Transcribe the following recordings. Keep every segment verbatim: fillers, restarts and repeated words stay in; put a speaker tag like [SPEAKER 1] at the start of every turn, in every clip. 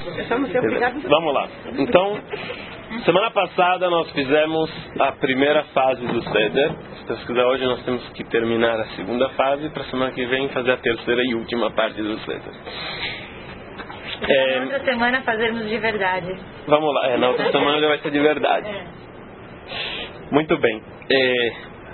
[SPEAKER 1] Vamos lá. Então, semana passada nós fizemos a primeira fase do Seder. Se Deus quiser, hoje nós temos que terminar a segunda fase para semana que vem fazer a terceira e última parte do Seder.
[SPEAKER 2] É, na outra semana fazermos de verdade.
[SPEAKER 1] Vamos lá, é, na outra semana já vai ser de verdade.
[SPEAKER 2] É.
[SPEAKER 1] Muito bem. É,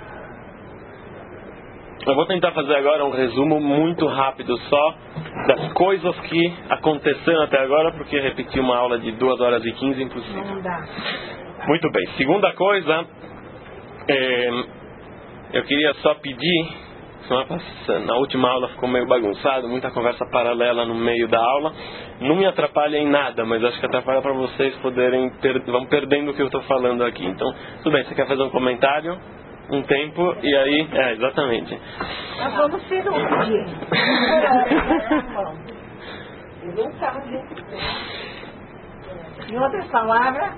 [SPEAKER 1] eu vou tentar fazer agora um resumo muito rápido só das coisas que aconteceram até agora, porque repetir uma aula de duas horas e quinze é impossível.
[SPEAKER 2] Não dá.
[SPEAKER 1] Muito bem. Segunda coisa, é, eu queria só pedir. Na última aula ficou meio bagunçado, muita conversa paralela no meio da aula. Não me atrapalha em nada, mas acho que atrapalha para vocês poderem per... vão perdendo o que eu estou falando aqui. Então, tudo bem, você quer fazer um comentário? Um tempo e aí... É, exatamente.
[SPEAKER 2] Nós vamos ser um dia. Em outras palavras...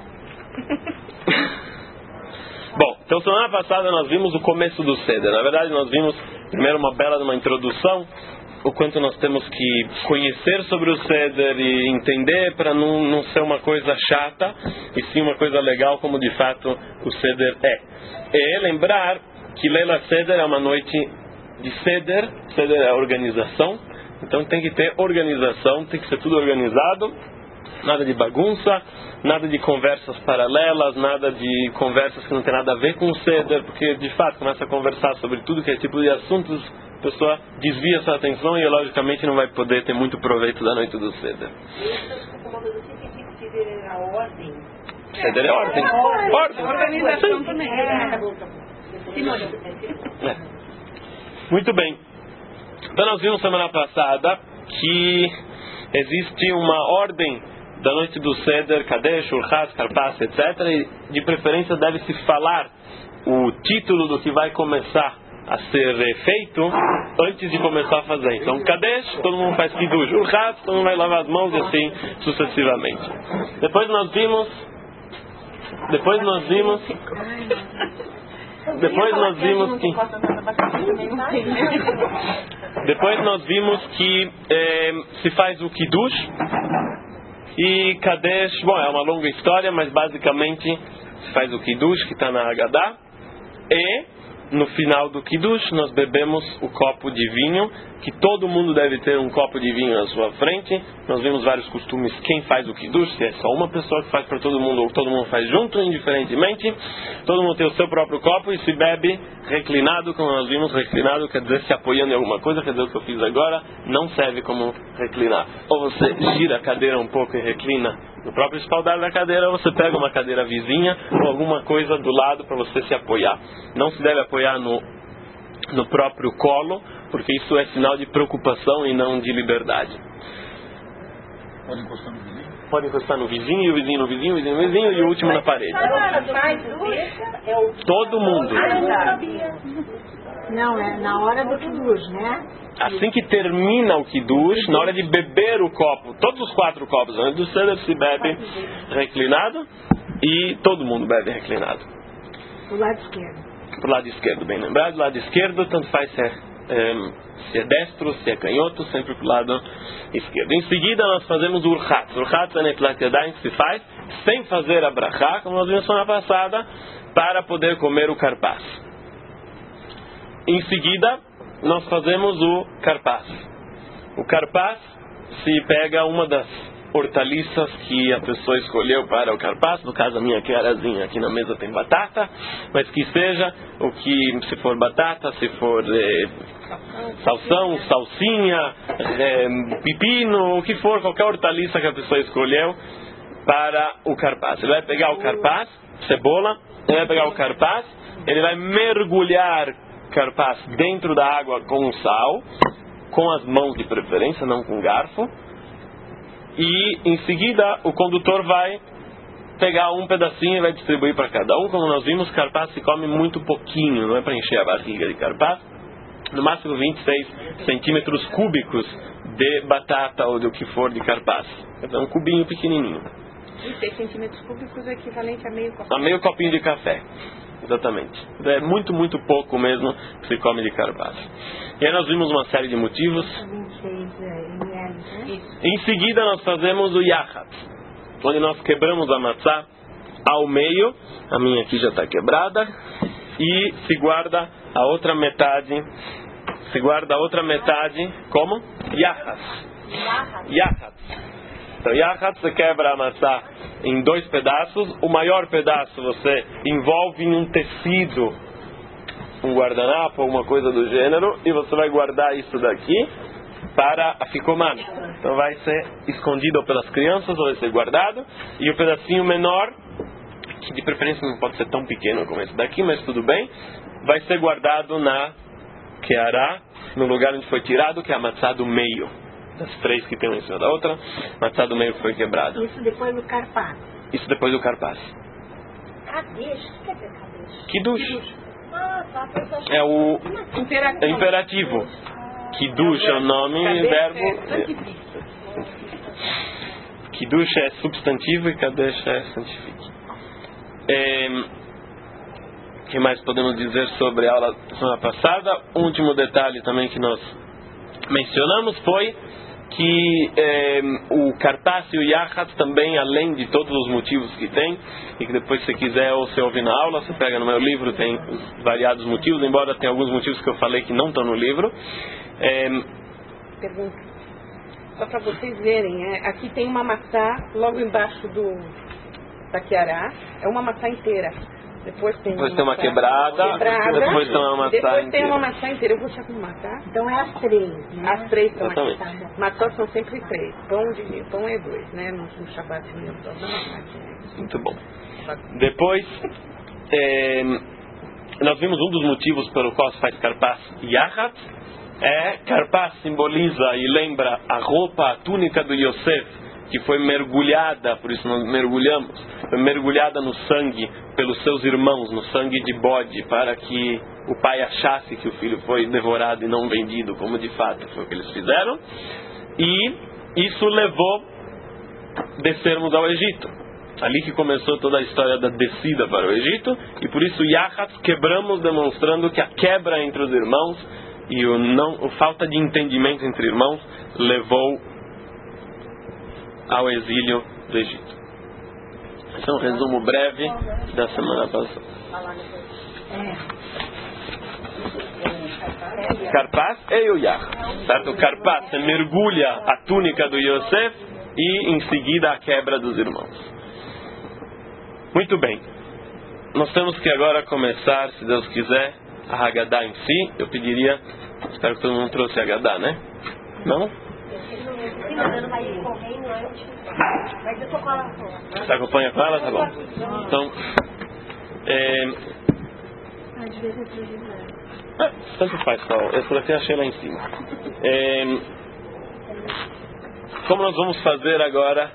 [SPEAKER 1] Bom, então semana passada nós vimos o começo do Seder. Na verdade nós vimos primeiro uma bela uma introdução, o quanto nós temos que conhecer sobre o Seder e entender para não, não ser uma coisa chata, e sim uma coisa legal como de fato o Seder é. E lembrar que Leila Seder é uma noite de Seder, Seder é organização, então tem que ter organização, tem que ser tudo organizado, nada de bagunça, nada de conversas paralelas, nada de conversas que não tem nada a ver com o Seder, porque de fato começa a conversar sobre tudo que é tipo de assuntos, a pessoa desvia sua atenção e logicamente não vai poder ter muito proveito da noite do Seder. Seder é ordem. Ordem.
[SPEAKER 2] Organização também.
[SPEAKER 1] É. Muito bem. Então nós vimos semana passada que existe uma ordem da noite do Seder, Kadesh, Urchatz, Karpas, etcétera. E de preferência deve-se falar o título do que vai começar a ser feito antes de começar a fazer. Então, Kadesh, todo mundo faz Kiddush. Urchatz, todo mundo vai lavar as mãos e assim sucessivamente. Depois nós vimos... Depois nós vimos... Depois nós vimos que... Depois nós vimos que eh, se faz o Kiddush. E Kadesh, bom, é uma longa história, mas basicamente se faz o Kiddush, que está na Haggadah, e no final do Kiddush nós bebemos o copo de vinho, que todo mundo deve ter um copo de vinho na sua frente. Nós vimos vários costumes, quem faz o Kiddush, se é só uma pessoa que faz para todo mundo, ou todo mundo faz junto, indiferentemente. Todo mundo tem o seu próprio copo e se bebe reclinado, como nós vimos, reclinado quer dizer se apoiando em alguma coisa, quer dizer o que eu fiz agora, não serve como reclinar. Ou você gira a cadeira um pouco e reclina no próprio espaldar da cadeira, ou você pega uma cadeira vizinha ou alguma coisa do lado para você se apoiar. Não se deve apoiar no, no próprio colo, porque isso é sinal de preocupação e não de liberdade.
[SPEAKER 3] Pode encostar no vizinho?
[SPEAKER 1] Pode encostar no vizinho, e o vizinho no vizinho, o vizinho no vizinho e o último na parede. Todo mundo.
[SPEAKER 2] Não, é na hora do Kiddush, né?
[SPEAKER 1] Assim que termina o Kiddush, na hora de beber o copo, todos os quatro copos antes do Seder se bebe reclinado e todo mundo bebe reclinado.
[SPEAKER 2] Do lado esquerdo.
[SPEAKER 1] Pro lado esquerdo, bem lembrado. Do lado esquerdo, tanto faz se é, é, se é destro, se é canhoto, sempre pro lado esquerdo. Em seguida, nós fazemos o Urchatz. O Urchatz é Netilat Yadayim que se faz sem fazer a brachá, como nós vimos semana passada, para poder comer o karpas. Em seguida, nós fazemos o karpas. O karpas se pega uma das hortaliças que a pessoa escolheu para o karpas. No caso a minha querazinha, aqui na mesa tem batata, mas que seja o que, se for batata, se for eh, salsão, salsinha, eh, pepino, o que for, qualquer hortaliça que a pessoa escolheu para o karpas. Ele vai pegar o karpas, cebola, ele vai pegar o karpas, ele vai mergulhar karpas dentro da água com sal, com as mãos de preferência, não com garfo. E em seguida o condutor vai pegar um pedacinho e vai distribuir para cada um. Como nós vimos, karpas se come muito pouquinho, não é para encher a barriga de karpas. No máximo vinte e seis centímetros cúbicos de batata ou do que for de karpas. Então um cubinho pequenininho.
[SPEAKER 2] vinte e seis centímetros cúbicos é equivalente a meio copinho.
[SPEAKER 1] A meio copinho de café. Exatamente. É muito, muito pouco mesmo que se come de karpas. E aí nós vimos uma série de motivos.
[SPEAKER 2] vinte e seis ml
[SPEAKER 1] Em seguida nós fazemos o yachat, onde nós quebramos a matzá ao meio. A minha aqui já está quebrada. E se guarda a outra metade. Se guarda a outra metade como? Yachat. Yachat. Então yachat, você quebra a matzá em dois pedaços. O maior pedaço você envolve em um tecido, um guardanapo, alguma coisa do gênero, e você vai guardar isso daqui para a ficomana. Então vai ser escondido pelas crianças, ou vai ser guardado. E o pedacinho menor, que de preferência não pode ser tão pequeno como esse daqui, mas tudo bem, vai ser guardado na keará, no lugar onde foi tirado, que é a matzá do meio. Das três que tem uma em cima da outra, matzá do meio que foi quebrada.
[SPEAKER 2] Isso depois do carpaz.
[SPEAKER 1] Isso depois do carpaz.
[SPEAKER 2] Kadesh? O que quer dizer Kadesh?
[SPEAKER 1] Kiddush.
[SPEAKER 2] Ah, tá.
[SPEAKER 1] É o
[SPEAKER 2] Imperativo.
[SPEAKER 1] imperativo. Kiddush é o nome, verbo. Kiddush é substantivo e Kadesh é santifique. O que mais podemos dizer sobre a aula da semana passada? Um último detalhe também que nós mencionamos foi que eh, o cartaz e o yachat também, além de todos os motivos que tem, e que depois se quiser ou você ouvir na aula, você pega no meu livro, tem os variados motivos, embora tenha alguns motivos que eu falei que não estão no livro. Eh,
[SPEAKER 2] Pergunta. Só para vocês verem, é, aqui tem uma maçã logo embaixo do da Kiará, é uma maçã inteira. Depois tem,
[SPEAKER 1] depois
[SPEAKER 2] uma,
[SPEAKER 1] tem uma
[SPEAKER 2] maçã
[SPEAKER 1] quebrada,
[SPEAKER 2] quebrada,
[SPEAKER 1] depois tem uma maçã
[SPEAKER 2] depois
[SPEAKER 1] inteira.
[SPEAKER 2] tem uma maçã inteira. Eu vou te arrumar, tá?
[SPEAKER 4] Então é as três, né?
[SPEAKER 2] As três são aqui.
[SPEAKER 1] Exatamente.
[SPEAKER 2] Tá? Matzot são sempre três. Pão, de, pão é dois, né? No, no Shabbat, no Yom Tov, não.
[SPEAKER 1] Muito bom. Depois, é, nós vimos um dos motivos pelo qual se faz carpaz yachat. É, carpaz simboliza e lembra a roupa, a túnica do Yosef, que foi mergulhada, por isso nós mergulhamos, foi mergulhada no sangue pelos seus irmãos, no sangue de bode, para que o pai achasse que o filho foi devorado e não vendido, como de fato foi o que eles fizeram. E isso levou a descermos ao Egito. Ali que começou toda a história da descida para o Egito, e por isso yachat, quebramos, demonstrando que a quebra entre os irmãos e o não, a falta de entendimento entre irmãos levou ao exílio do Egito. Esse é um resumo breve da semana passada. Carpaz e o yachat, certo? O carpaz, você mergulha a túnica do Yosef e em seguida a quebra dos irmãos. Muito bem. Nós temos que agora começar, se Deus quiser, a Haggadah em si. Eu pediria, espero que todo mundo trouxe a Haggadah, né? Não? Você acompanha com ela? Tá bom. Então, é... ah, tanto faz, Paulo. Essa daqui eu achei lá em cima. É... Como nós vamos fazer agora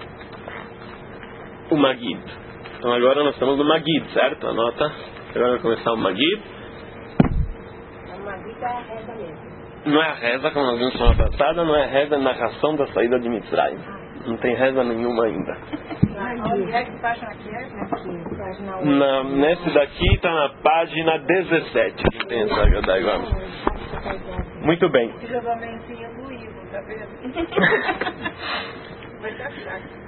[SPEAKER 1] o Magid? Então agora nós estamos no Magid, certo? Anota. Agora vai começar o Magid.
[SPEAKER 4] O Magid é a reza mesmo.
[SPEAKER 1] Não é a reza, como nós vimos semana passada, não é a reza, é a narração da saída de Mitzrayim. Não tem reza nenhuma ainda.
[SPEAKER 4] Onde é que página aqui é? Página oito.
[SPEAKER 1] Na, nesse daqui está na página dezessete. Que tem essa Haggadah igual. Muito bem.
[SPEAKER 4] Provavelmente no livro, tá vendo? Vai ser chato.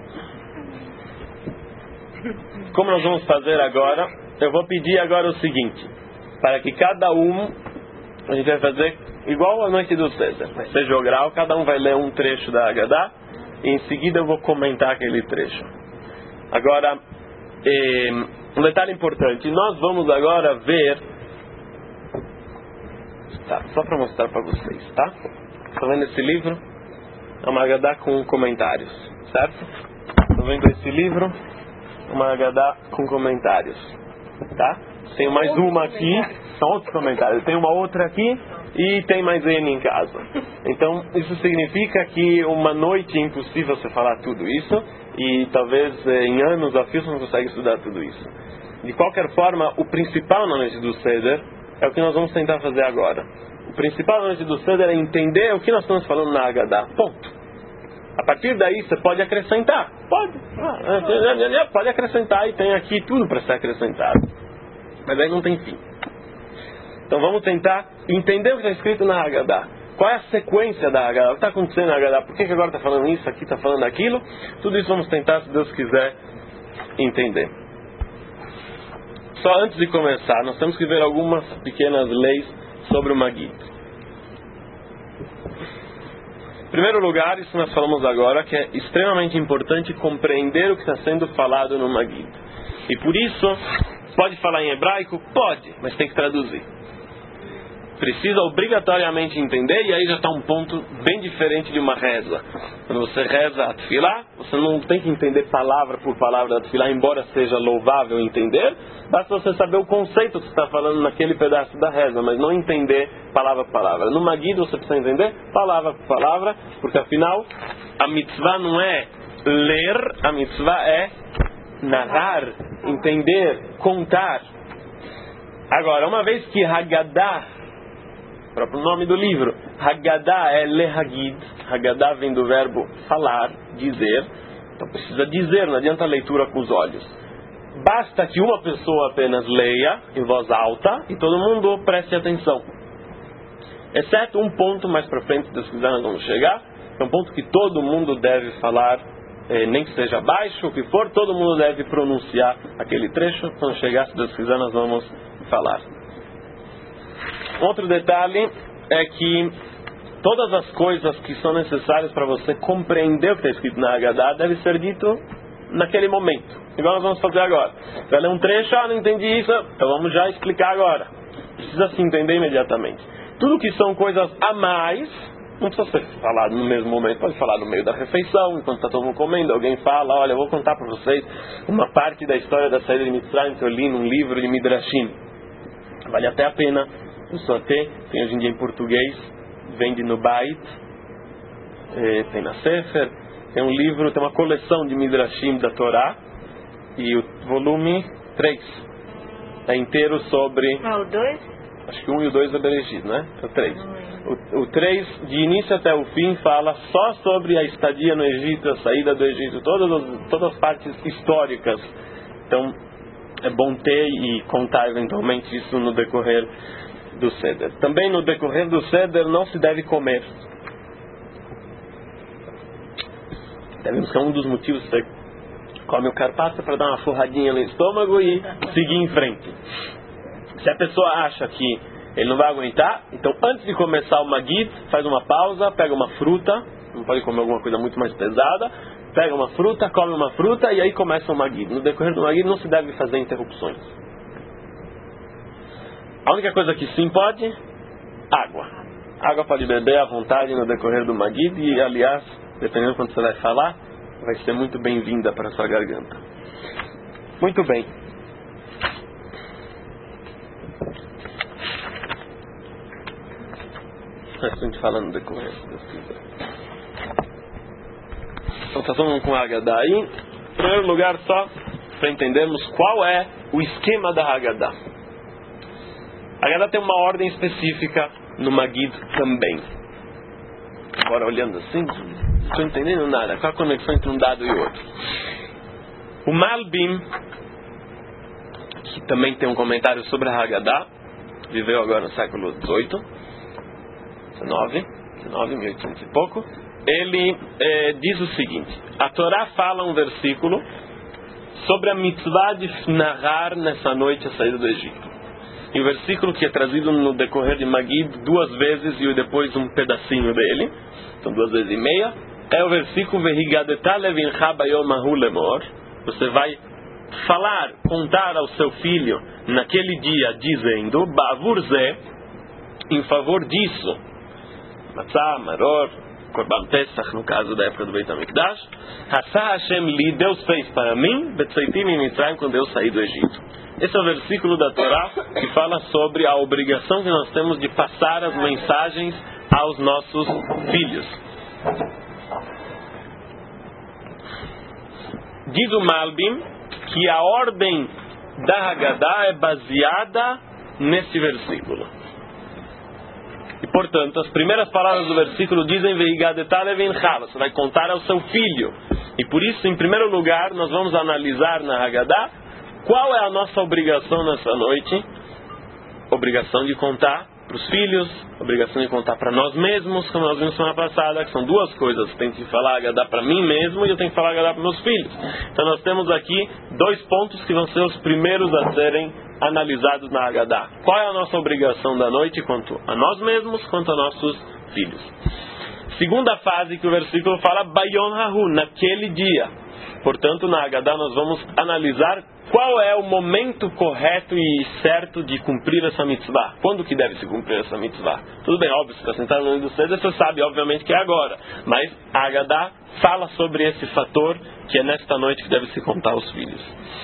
[SPEAKER 1] Como nós vamos fazer agora, eu vou pedir agora o seguinte, para que cada um, a gente vai fazer igual a noite do César, vai ser jogral, cada um vai ler um trecho da Haggadah e em seguida eu vou comentar aquele trecho. Agora, eh, um detalhe importante, nós vamos agora ver, tá, só para mostrar para vocês, tá? Estão vendo esse livro? É uma Haggadah com comentários, certo? Estão vendo esse livro? Uma Haggadah com comentários, tá? Tem mais uma aqui, são outros comentários. Tem uma outra aqui e tem mais N em casa. Então isso significa que uma noite é impossível você falar tudo isso e talvez em anos a fio você não consegue estudar tudo isso. De qualquer forma, o principal na noite do Seder é o que nós vamos tentar fazer agora. O principal na noite do Seder é entender o que nós estamos falando na Haggadah. Ponto. A partir daí você pode acrescentar. Pode. Ah, pode acrescentar e tem aqui tudo para ser acrescentado. Mas aí não tem fim. Então vamos tentar entender o que está escrito na Haggadah. qual é a sequência da Haggadah, o que está acontecendo na Haggadah, por que, que agora está falando isso, aqui está falando aquilo, tudo isso vamos tentar, se Deus quiser, entender. Só antes de começar, nós temos que ver algumas pequenas leis sobre o Magid. Em primeiro lugar, isso nós falamos agora, que é extremamente importante compreender o que está sendo falado no Magid. E por isso, pode falar em hebraico? Pode, mas tem que traduzir. Precisa obrigatoriamente entender, e aí já está um ponto bem diferente de uma reza. Quando você reza a tefilá, você não tem que entender palavra por palavra da tefilá, embora seja louvável entender, basta você saber o conceito que você está falando naquele pedaço da reza, mas não entender palavra por palavra. No Magid você precisa entender palavra por palavra, porque afinal a mitzvah não é ler, a mitzvah é narrar, entender, contar. Agora, uma vez que Haggadah, o próprio nome do livro, Haggadah é lehagid, Haggadah vem do verbo falar, dizer, então precisa dizer, não adianta a leitura com os olhos. Basta que uma pessoa apenas leia em voz alta e todo mundo preste atenção. Exceto um ponto mais para frente, se Deus quiser nós vamos chegar, é um ponto que todo mundo deve falar, eh, nem que seja baixo, o que for, todo mundo deve pronunciar aquele trecho. Quando chegar, se Deus quiser, nós vamos falar. Outro detalhe é que todas as coisas que são necessárias para você compreender o que está escrito na Haggadah deve ser dito naquele momento. Igual nós vamos fazer agora. Vai ler um trecho, ah, não entendi isso, então vamos já explicar agora. Precisa se entender imediatamente. Tudo que são coisas a mais, não precisa ser falado no mesmo momento, pode falar no meio da refeição, enquanto está todo mundo comendo, alguém fala, olha, eu vou contar para vocês uma parte da história da saída de Mitzrayim que eu li num livro de Midrashim. Vale até a pena. Isso até tem hoje em dia em português, vende no Bait, é, tem na Sefer, tem um livro, tem uma coleção de Midrashim da Torá, e o volume três é inteiro sobre...
[SPEAKER 4] Ah, o dois?
[SPEAKER 1] Acho que o um e o dois é Bereshit, né? É o três. O, o três, de início até o fim, fala só sobre a estadia no Egito, a saída do Egito, todas as, todas as partes históricas. Então, é bom ter e contar eventualmente isso no decorrer do Seder. Também no decorrer do Seder não se deve comer. Devemos ser um dos motivos que você come o carpaccio para dar uma forradinha no estômago e seguir em frente. Se a pessoa acha que ele não vai aguentar, então antes de começar o Magid, faz uma pausa, pega uma fruta, não pode comer alguma coisa muito mais pesada, pega uma fruta, come uma fruta e aí começa o Magid. No decorrer do Magid não se deve fazer interrupções. A única coisa que sim pode, água. Água pode beber à vontade no decorrer do Magid e, aliás, dependendo do quanto você vai falar, vai ser muito bem-vinda para a sua garganta. Muito bem. A gente fala no decorrer, se Deus quiser. Então, está todo mundo com a Haggadah aí. Em primeiro lugar, só para entendermos qual é o esquema da Haggadah. A Haggadah tem uma ordem específica no Magid também. Agora olhando assim, não estou entendendo nada. Qual a conexão entre um dado e outro? O Malbim, que também tem um comentário sobre a Haggadah, viveu agora no século dezoito, dezenove, dezenove, mil e oitocentos e pouco. Ele é, diz o seguinte: a Torá fala um versículo sobre a mitzvah de narrar nessa noite a saída do Egito. E o versículo que é trazido no decorrer de Magid duas vezes e depois um pedacinho dele, são duas vezes e meia, é o versículo Vehigadetah levincha bayom ahu lemor. Você vai falar, contar ao seu filho naquele dia, dizendo Bavur ze, em favor disso, Matzah, Maror, Korban Pesach, no caso da época do Beit HaMikdash, Hasa Hashem li, Deus fez para mim, Betzaitim em Mitzrayim, quando eu saí do Egito. Esse é o versículo da Torá que fala sobre a obrigação que nós temos de passar as mensagens aos nossos filhos. Diz o Malbim que a ordem da Haggadah é baseada nesse versículo. E, portanto, as primeiras palavras do versículo dizem Vehigadetah levincha, você vai contar ao seu filho. E por isso, em primeiro lugar, nós vamos analisar na Haggadah qual é a nossa obrigação nessa noite. Obrigação de contar para os filhos, obrigação de contar para nós mesmos, como nós vimos semana passada, que são duas coisas. Eu tenho que falar Agadá para mim mesmo e eu tenho que falar Agadá para meus filhos. Então nós temos aqui dois pontos que vão ser os primeiros a serem analisados na Agadá. Qual é a nossa obrigação da noite quanto a nós mesmos, quanto a nossos filhos? Segunda fase que o versículo fala, Bayom Hahu, naquele dia. Portanto, na Agadá nós vamos analisar qual é o momento correto e certo de cumprir essa mitzvah. Quando que deve se cumprir essa mitzvah? Tudo bem, óbvio, se está sentado no meio do cedo, você sabe, obviamente, que é agora. Mas a Agadá fala sobre esse fator que é nesta noite que deve se contar aos filhos.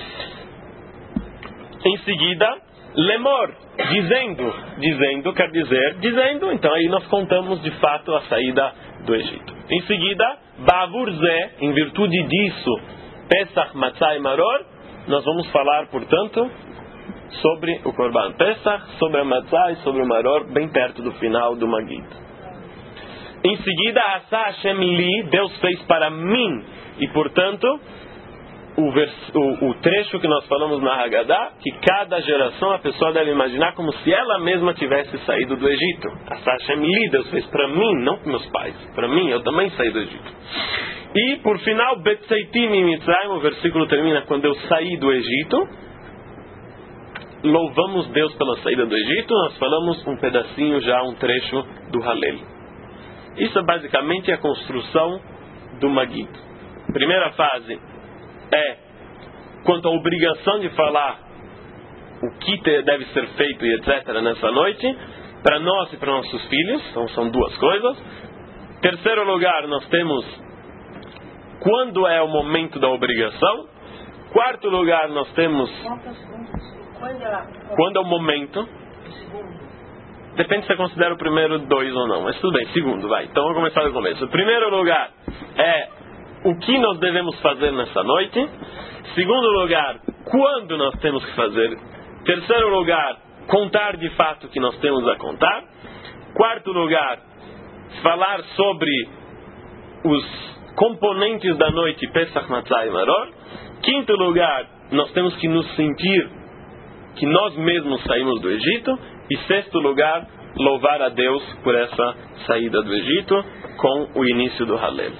[SPEAKER 1] Em seguida, Lemor, dizendo. Dizendo quer dizer, dizendo, então aí nós contamos de fato a saída do Egito. Em seguida, Bavur Zé, em virtude disso, Pesach, Matzah e Maror, nós vamos falar, portanto, sobre o Korban Pesach, sobre a Matzah e sobre o Maror, bem perto do final do Magid. Em seguida, Asa Hashem Li, Deus fez para mim, e portanto, o, vers, o, o trecho que nós falamos na Haggadah, que cada geração a pessoa deve imaginar como se ela mesma tivesse saído do Egito. Asa Hashem Li, Deus fez para mim, não para meus pais, para mim, eu também saí do Egito. E, por final, Betzeitim em Mitzrayim, o versículo termina quando eu saí do Egito. Louvamos Deus pela saída do Egito. Nós falamos um pedacinho já, um trecho do Halel. Isso é basicamente a construção do Magid. Primeira fase é quanto à obrigação de falar o que deve ser feito e etcétera nessa noite, para nós e para nossos filhos. Então são duas coisas. Terceiro lugar, nós temos quando é o momento da obrigação. Quarto lugar, nós temos quando é o momento. Depende se você considera o primeiro dois ou não, mas tudo bem, segundo, vai. Então vamos começar do começo. O primeiro lugar é o que nós devemos fazer nessa noite. Segundo lugar, quando nós temos que fazer. Terceiro lugar, contar de fato o que nós temos a contar. Quarto lugar, falar sobre os componentes da noite, Pesach, Matzah e Maror. Quinto lugar, nós temos que nos sentir que nós mesmos saímos do Egito. E sexto lugar, louvar a Deus por essa saída do Egito com o início do Halel.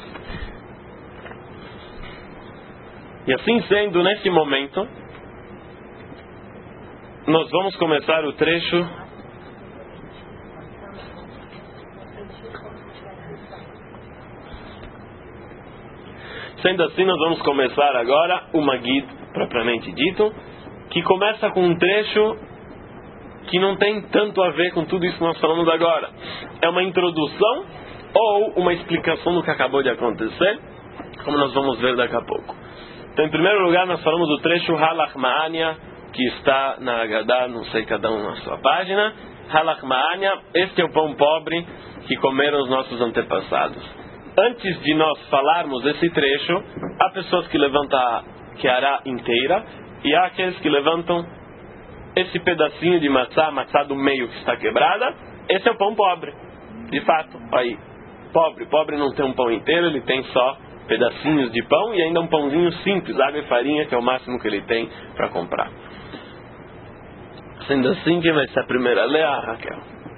[SPEAKER 1] E assim sendo, nesse momento, nós vamos começar o trecho Sendo assim, nós vamos começar agora o Magid, propriamente dito, que começa com um trecho que não tem tanto a ver com tudo isso que nós falamos agora. É uma introdução ou uma explicação do que acabou de acontecer, como nós vamos ver daqui a pouco. Então, em primeiro lugar, nós falamos do trecho Halach Ma'ania, que está na Haggadah, não sei cada um na sua página. Halach Ma'ania, este é o pão pobre que comeram os nossos antepassados. Antes de nós falarmos desse trecho, há pessoas que levantam a Keará inteira e há aqueles que levantam esse pedacinho de matzá, matzá do meio que está quebrada. Esse é o pão pobre, de fato. Aí, pobre, pobre não tem um pão inteiro, ele tem só pedacinhos de pão e ainda um pãozinho simples, água e farinha, que é o máximo que ele tem para comprar. Sendo assim, quem vai ser a primeira a ler? Ah, Raquel.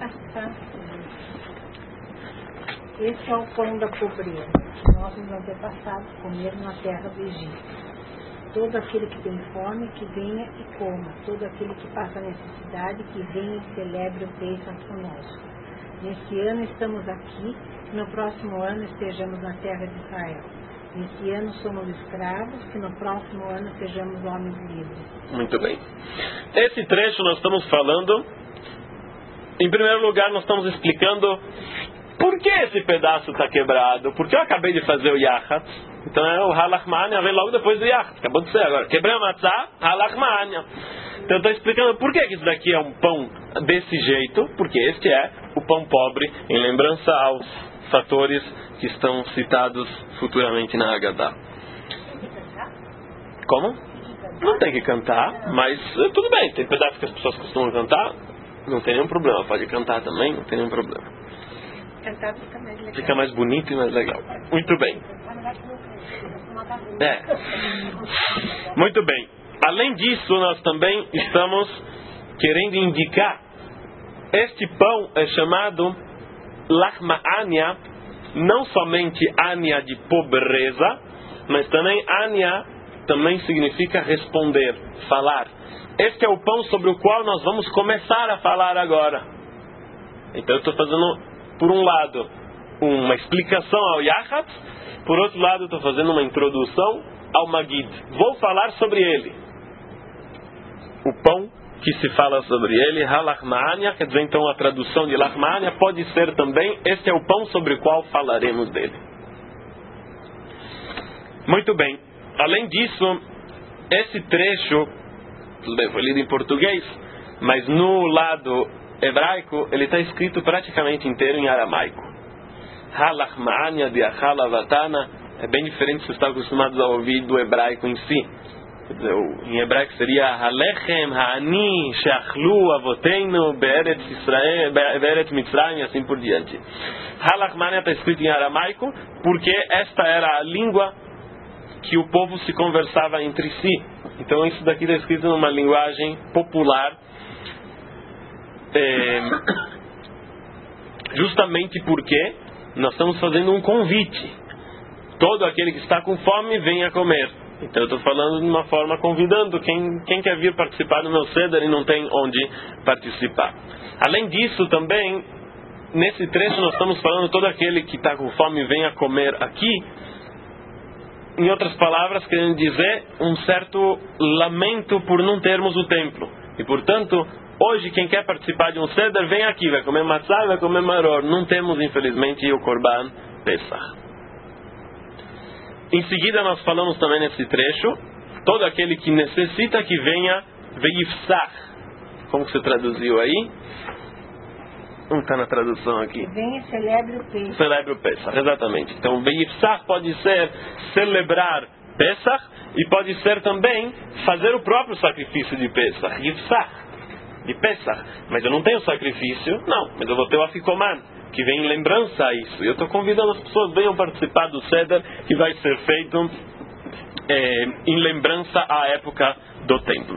[SPEAKER 5] Esse é o pão da pobreza, que nossos antepassados comeram na terra do Egito. Todo aquele que tem fome, que venha e coma. Todo aquele que passa necessidade, que venha e celebre o Pesach conosco. Nesse ano estamos aqui, que no próximo ano estejamos na terra de Israel. Nesse ano somos escravos, que no próximo ano sejamos homens livres.
[SPEAKER 1] Muito bem. Esse trecho nós estamos falando, em primeiro lugar nós estamos explicando por que esse pedaço está quebrado, porque eu acabei de fazer o Yachat. Então é o Halach Ma'ania, vem logo depois do Yachat, acabou de ser agora. Quebrei a matzá, Halach Ma'ania. Então eu estou explicando por que isso daqui é um pão desse jeito, porque este é o pão pobre, em lembrança aos fatores que estão citados futuramente na Haggadah. Como? Não tem que cantar, mas tudo bem, tem pedaços que as pessoas costumam cantar, não tem nenhum problema, pode cantar também, não tem nenhum problema.
[SPEAKER 2] Cantar fica mais legal.
[SPEAKER 1] Fica mais bonito e mais legal. Muito bem. É. Muito bem. Além disso, nós também estamos querendo indicar este pão é chamado Lachma Anya, não somente Anya de pobreza, mas também Anya também significa responder, falar. Este é o pão sobre o qual nós vamos começar a falar agora. Então eu estou fazendo, por um lado, uma explicação ao Yachatz, por outro lado, estou fazendo uma introdução ao Magid. Vou falar sobre ele. O pão que se fala sobre ele, Halachma'ania, quer dizer, então a tradução de Lachma'ania pode ser também, este é o pão sobre o qual falaremos dele. Muito bem. Além disso, esse trecho, tudo bem, foi lido em português, mas no lado hebraico, ele está escrito praticamente inteiro em aramaico. Halachma'ania de Achalavatana é bem diferente do que você está acostumado a ouvir do hebraico em si. Quer dizer, em hebraico seria Halechem, Ha'ani, Sheachlu, Avoteinu, Be'eretz Israel, Be'eretz Mitzrayim e assim por diante. Halachma'ania está escrito em aramaico porque esta era a língua que o povo se conversava entre si. Então isso daqui está escrito numa linguagem popular, é, justamente porque nós estamos fazendo um convite. Todo aquele que está com fome, venha comer. Então eu estou falando de uma forma convidando quem, quem quer vir participar do meu Seder e não tem onde participar. Além disso também, nesse trecho nós estamos falando todo aquele que está com fome, venha comer aqui. Em outras palavras, querendo dizer um certo lamento por não termos o templo. E portanto, hoje quem quer participar de um Seder, vem aqui, vai comer matzah, vai comer maror. Não temos infelizmente o Korban Pesach. Em seguida nós falamos também nesse trecho, todo aquele que necessita que venha veifsach. Como que você traduziu aí? Não está na tradução aqui.
[SPEAKER 5] Venha e celebre o Pesach.
[SPEAKER 1] Celebre o Pesach, exatamente. Então veifsach pode ser celebrar Pesach e pode ser também fazer o próprio sacrifício de Pesach. Yifsach, de Pesach. Mas eu não tenho sacrifício? Não, mas eu vou ter o Afikoman, que vem em lembrança a isso. E eu estou convidando as pessoas, venham participar do Seder, que vai ser feito é, em lembrança à época do templo.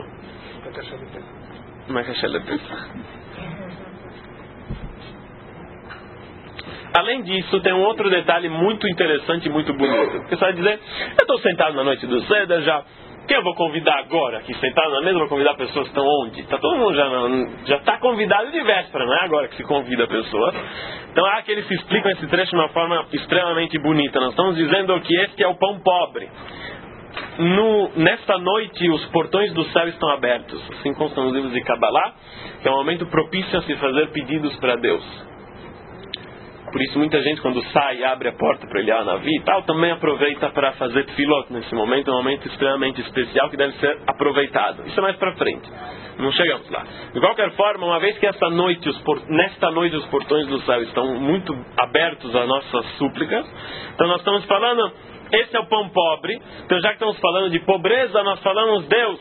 [SPEAKER 1] Além disso, tem um outro detalhe muito interessante e muito bonito. Porque você vai dizer, eu estou sentado na noite do Seder já, quem eu vou convidar agora? Aqui sentado na mesa, vou convidar pessoas que estão onde? Está todo mundo já já está convidado de véspera, não é agora que se convida pessoas. Então há que eles se explicam esse trecho de uma forma extremamente bonita. Nós estamos dizendo que este é o pão pobre. No, nesta noite os portões do céu estão abertos, assim como estão nos livros de Kabbalah, que é um momento propício a se fazer pedidos para Deus. Por isso muita gente quando sai e abre a porta para olhar a navio e tal, também aproveita para fazer tefilot nesse momento, é um momento extremamente especial que deve ser aproveitado. Isso é mais para frente, não chegamos lá. De qualquer forma, uma vez que esta noite, os por... nesta noite os portões do céu estão muito abertos às nossas súplicas, então nós estamos falando, esse é o pão pobre. Então já que estamos falando de pobreza, nós falamos Deus,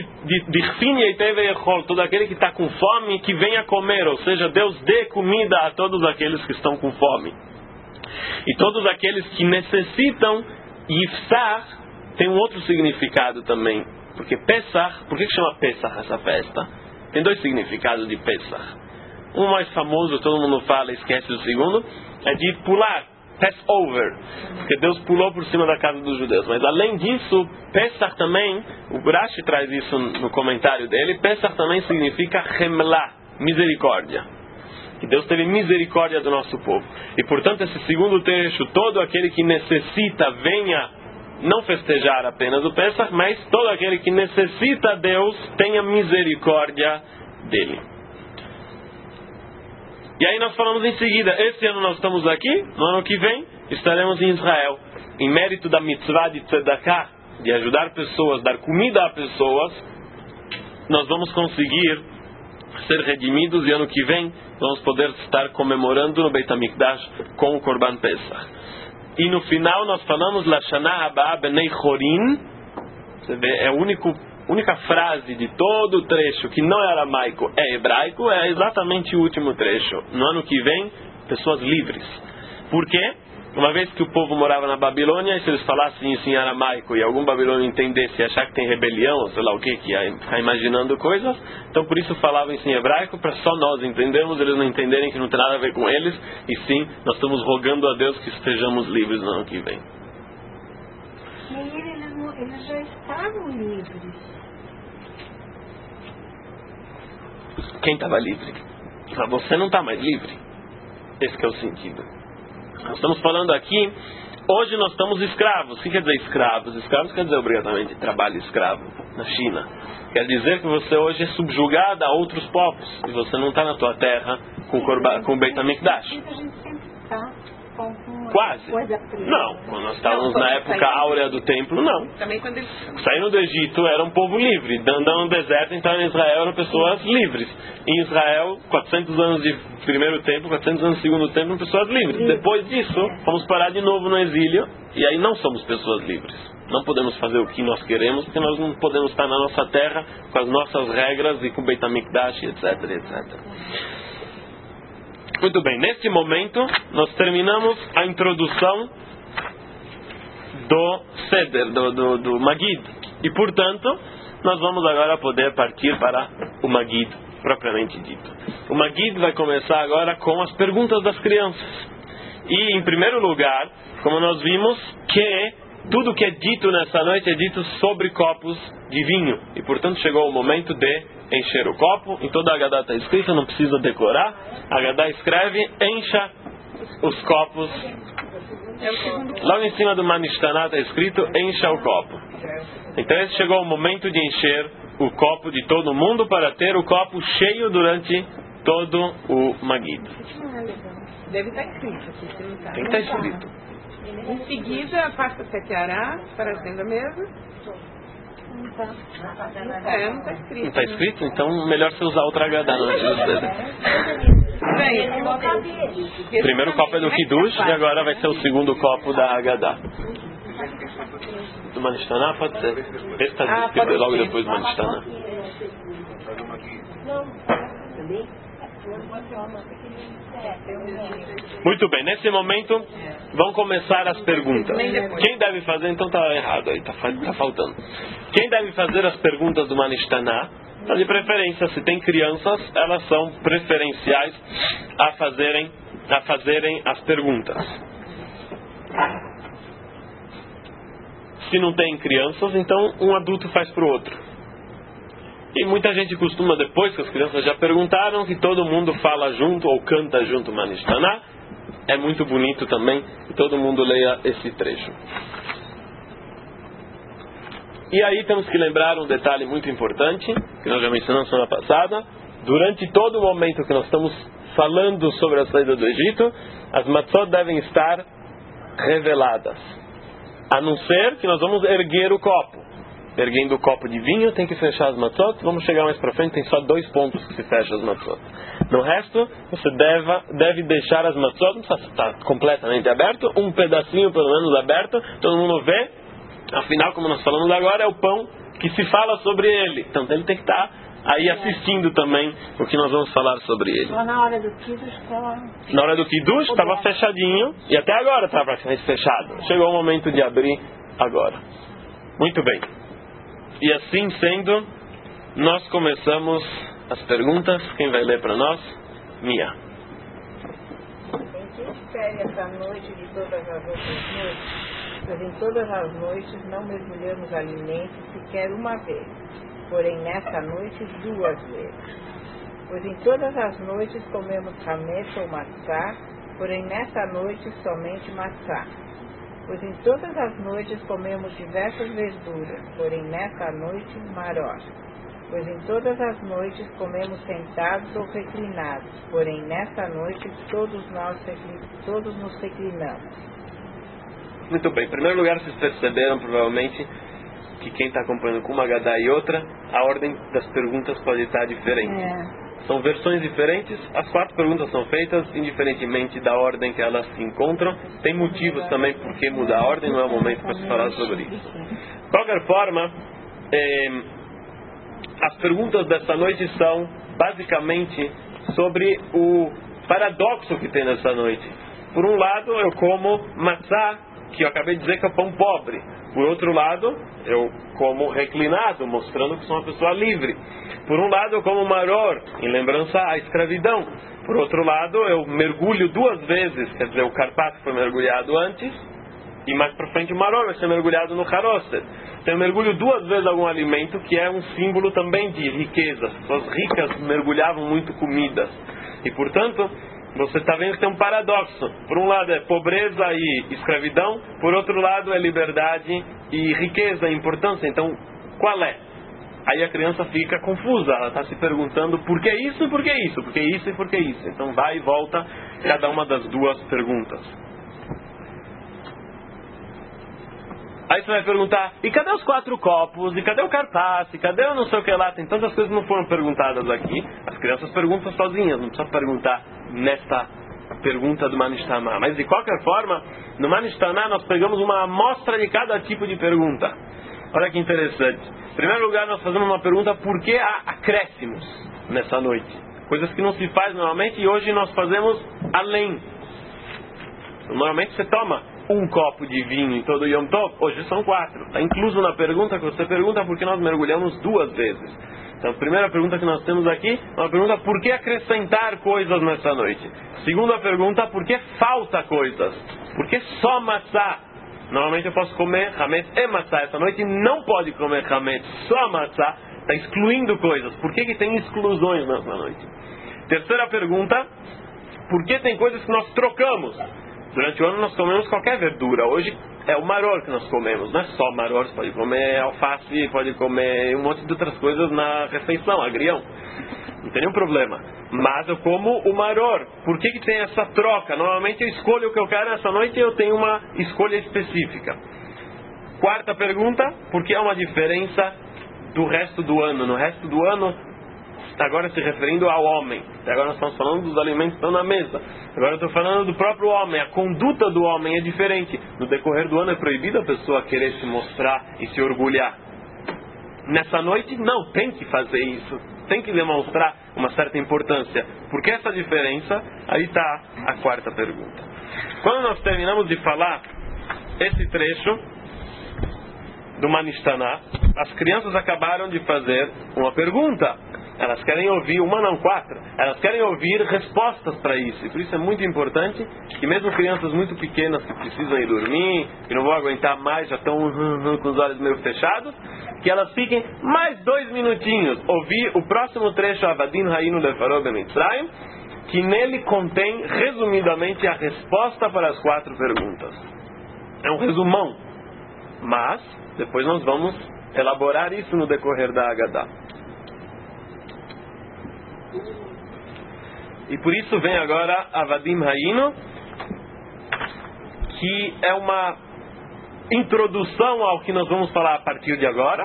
[SPEAKER 1] todo aquele que está com fome, que venha comer, ou seja, Deus dê comida a todos aqueles que estão com fome. E todos aqueles que necessitam, Yifsar tem um outro significado também, porque Pesach, por que chama Pesach essa festa? Tem dois significados de Pesach. Um mais famoso, todo mundo fala, esquece o segundo, é de pular. Passover, porque Deus pulou por cima da casa dos judeus. Mas além disso, Pesach também, o Rashi traz isso no comentário dele, Pesach também significa Chemlah, misericórdia. Que Deus teve misericórdia do nosso povo. E portanto esse segundo trecho, todo aquele que necessita venha não festejar apenas o Pesach, mas todo aquele que necessita Deus tenha misericórdia dele. E aí nós falamos em seguida, esse ano nós estamos aqui, no ano que vem estaremos em Israel. Em mérito da mitzvah de tzedakah, de ajudar pessoas, dar comida a pessoas, nós vamos conseguir ser redimidos e ano que vem vamos poder estar comemorando no Beit HaMikdash com o Korban Pesach. E no final nós falamos Lashana Haba Benei Chorin, você vê, é o único... A única frase de todo o trecho que não é aramaico, é hebraico, é exatamente o último trecho. No ano que vem, pessoas livres. Por quê? uma vez que o povo morava na Babilônia, e se eles falassem isso em aramaico e algum babilônio entendesse e achar que tem rebelião, ou sei lá o que, que ia ficar imaginando coisas, então por isso falavam isso em hebraico, para só nós entendermos, eles não entenderem que não tem nada a ver com eles, e sim, nós estamos rogando a Deus que estejamos livres no ano que vem.
[SPEAKER 5] E eles, não- eles já estavam livres.
[SPEAKER 1] Quem estava livre? Ah, você não está mais livre. Esse que é o sentido. Nós estamos falando aqui, hoje nós estamos escravos. O que quer dizer escravos? Escravos quer dizer obrigatoriamente trabalho escravo na China. Quer dizer que você hoje é subjugado a outros povos. E você não está na tua terra com, corba, com o Beit HaMikdash.
[SPEAKER 5] A gente sempre está com uma
[SPEAKER 1] Quase.
[SPEAKER 5] coisa presa.
[SPEAKER 1] Não, quando nós estávamos
[SPEAKER 2] Não,
[SPEAKER 1] na
[SPEAKER 2] quando
[SPEAKER 1] época
[SPEAKER 2] saímos-
[SPEAKER 1] áurea do templo, não.
[SPEAKER 2] Também quando eles...
[SPEAKER 1] Saindo do Egito era um povo livre, andando no deserto, então em Israel eram pessoas livres. Em Israel, quatrocentos anos de primeiro templo, quatrocentos anos de segundo templo, pessoas livres. Depois disso, vamos parar de novo no exílio, e aí não somos pessoas livres. Não podemos fazer o que nós queremos, porque nós não podemos estar na nossa terra com as nossas regras e com o Beit HaMikdash, etc, etcétera. Muito bem, neste momento nós terminamos a introdução do Seder, do, do, do Magid. E portanto, nós vamos agora poder partir para o Magid propriamente dito. O Magid vai começar agora com as perguntas das crianças. E em primeiro lugar, como nós vimos, que tudo que é dito nessa noite é dito sobre copos de vinho. E portanto chegou o momento de encher o copo. Em toda a Haggadah está escrito, não precisa decorar. A Haggadah escreve, encha os copos.
[SPEAKER 2] É o segundo...
[SPEAKER 1] Logo em cima do Manishtaná está escrito, encha o copo. Então esse chegou o momento de encher o copo de todo mundo para ter o copo cheio durante todo o Magid.
[SPEAKER 2] Deve estar escrito aqui, se não está.
[SPEAKER 1] Tem que estar escrito.
[SPEAKER 2] Em seguida, passa sete ará para acender a mesa.
[SPEAKER 5] Não tá.
[SPEAKER 2] É, não está escrito.
[SPEAKER 1] Não está escrito? Então melhor você usar outra Haggadah antes do Seder.
[SPEAKER 2] Bem,
[SPEAKER 1] O primeiro copo é do Kiddush e agora vai ser o segundo copo da Haggadah. Do Manishtaná pode ser. Esse está
[SPEAKER 2] Ah,
[SPEAKER 1] escrito
[SPEAKER 2] pode
[SPEAKER 1] logo
[SPEAKER 2] ser.
[SPEAKER 1] depois do Manishtaná. Muito bem, nesse momento vão começar as perguntas. Quem deve fazer, então está errado aí, está tá faltando. Quem deve fazer as perguntas do Manishtaná? Então, de preferência, se tem crianças, elas são preferenciais a fazerem, a fazerem as perguntas. Se não tem crianças, então um adulto faz para o outro. E muita gente costuma, depois que as crianças já perguntaram, que todo mundo fala junto ou canta junto o Manishtaná. É muito bonito também que todo mundo leia esse trecho. E aí temos que lembrar um detalhe muito importante, que nós já mencionamos semana passada. Durante todo o momento que nós estamos falando sobre a saída do Egito, as matzot devem estar reveladas. A não ser que nós vamos erguer o copo. Erguendo o copo de vinho, tem que fechar as matzot. Vamos chegar mais para frente, tem só dois pontos que se fecham as matzot. No resto, você deve, deve deixar as matzot, não precisa estar completamente aberto, um pedacinho pelo menos aberto, todo mundo vê. Afinal, como nós falamos agora, é o pão que se fala sobre ele. Então ele tem que estar aí assistindo também o que nós vamos falar sobre ele.
[SPEAKER 5] Só na hora do Kiddush estava...
[SPEAKER 1] Na hora do Kiddush estava fechadinho e até agora estava praticamente fechado. Chegou o momento de abrir agora. Muito bem. E assim sendo, nós começamos as perguntas. Quem vai ler para nós? Mia.
[SPEAKER 4] Em que espere essa noite de todas as outras noites? Pois em todas as noites não mergulhamos alimentos sequer uma vez, porém nessa noite duas vezes. Pois em todas as noites comemos hametz ou matzá, porém nessa noite somente matzá. Pois em todas as noites comemos diversas verduras, porém nessa noite maror. Pois em todas as noites comemos sentados ou reclinados, porém nessa noite todos nós todos nos reclinamos.
[SPEAKER 1] Muito bem. Em primeiro lugar, vocês perceberam provavelmente que quem está acompanhando com uma Haggadah e outra, a ordem das perguntas pode estar diferente.
[SPEAKER 5] É.
[SPEAKER 1] São versões diferentes, as quatro perguntas são feitas indiferentemente da ordem que elas se encontram. Tem motivos também por que mudar a ordem, não é o momento para se falar sobre isso. De qualquer forma, eh, as perguntas dessa noite são basicamente sobre o paradoxo que tem nessa noite. Por um lado, eu como matzá, que eu acabei de dizer que é pão pobre. Por outro lado, eu como reclinado, mostrando que sou uma pessoa livre. Por um lado, eu como maror, em lembrança à escravidão. Por outro lado, eu mergulho duas vezes, quer dizer, o carpat foi mergulhado antes, e mais para frente o maror vai ser mergulhado no harosset. Então eu mergulho duas vezes algum alimento, que é um símbolo também de riqueza. As pessoas ricas mergulhavam muito comidas. E portanto, você está vendo que tem um paradoxo. Por um lado é pobreza e escravidão, por outro lado é liberdade e riqueza e importância. Então, qual é? Aí a criança fica confusa, ela está se perguntando por que isso e por que isso, por que isso e por que isso. Então vai e volta cada uma das duas perguntas. Aí você vai perguntar, e cadê os quatro copos? E cadê o cartaz? E cadê o não sei o que lá? Tem tantas coisas que não foram perguntadas aqui. As crianças perguntam sozinhas, não precisa perguntar nesta pergunta do Manishtamá. Mas de qualquer forma, no Manishtamá nós pegamos uma amostra de cada tipo de pergunta. Olha que interessante. Em primeiro lugar, nós fazemos uma pergunta, por que há acréscimos nessa noite? Coisas que não se faz normalmente e hoje nós fazemos além. Normalmente você toma um copo de vinho em todo Yom Tov, hoje são quatro. Está incluso na pergunta que você pergunta por que nós mergulhamos duas vezes. Então a primeira pergunta que nós temos aqui é uma pergunta, por que acrescentar coisas nessa noite? Segunda pergunta, por que falta coisas? Por que só matzá? Normalmente eu posso comer hametz e matzá. Essa noite não pode comer hametz, só matzá. Está excluindo coisas. Por que que tem exclusões nessa noite? Terceira pergunta, por que tem coisas que nós trocamos? Durante o ano nós comemos qualquer verdura. Hoje é o maror que nós comemos. Não é só maror, você pode comer alface, pode comer um monte de outras coisas na refeição, agrião. Não tem nenhum problema. Mas eu como o maror. Por que que tem essa troca? Normalmente eu escolho o que eu quero nessa noite e eu tenho uma escolha específica. Quarta pergunta, por que há uma diferença do resto do ano? No resto do ano, agora se referindo ao homem. Agora nós estamos falando dos alimentos que estão na mesa. Agora eu estou falando do próprio homem. A conduta do homem é diferente. No decorrer do ano é proibido a pessoa querer se mostrar e se orgulhar. Nessa noite, não, tem que fazer isso. Tem que demonstrar uma certa importância. Por que essa diferença? Aí está a quarta pergunta. Quando nós terminamos de falar esse trecho do Manishtaná, as crianças acabaram de fazer uma pergunta. Elas querem ouvir, uma não, quatro, elas querem ouvir respostas para isso. E por isso é muito importante que mesmo crianças muito pequenas que precisam ir dormir, que não vão aguentar mais, já estão com os olhos meio fechados, que elas fiquem mais dois minutinhos, ouvir o próximo trecho, Avadim Hayinu Lefaró Bemitzrayim, que nele contém resumidamente a resposta para as quatro perguntas. É um resumão, mas depois nós vamos elaborar isso no decorrer da Haggadah. E por isso vem agora Avadim Hayinu, que é uma introdução ao que nós vamos falar a partir de agora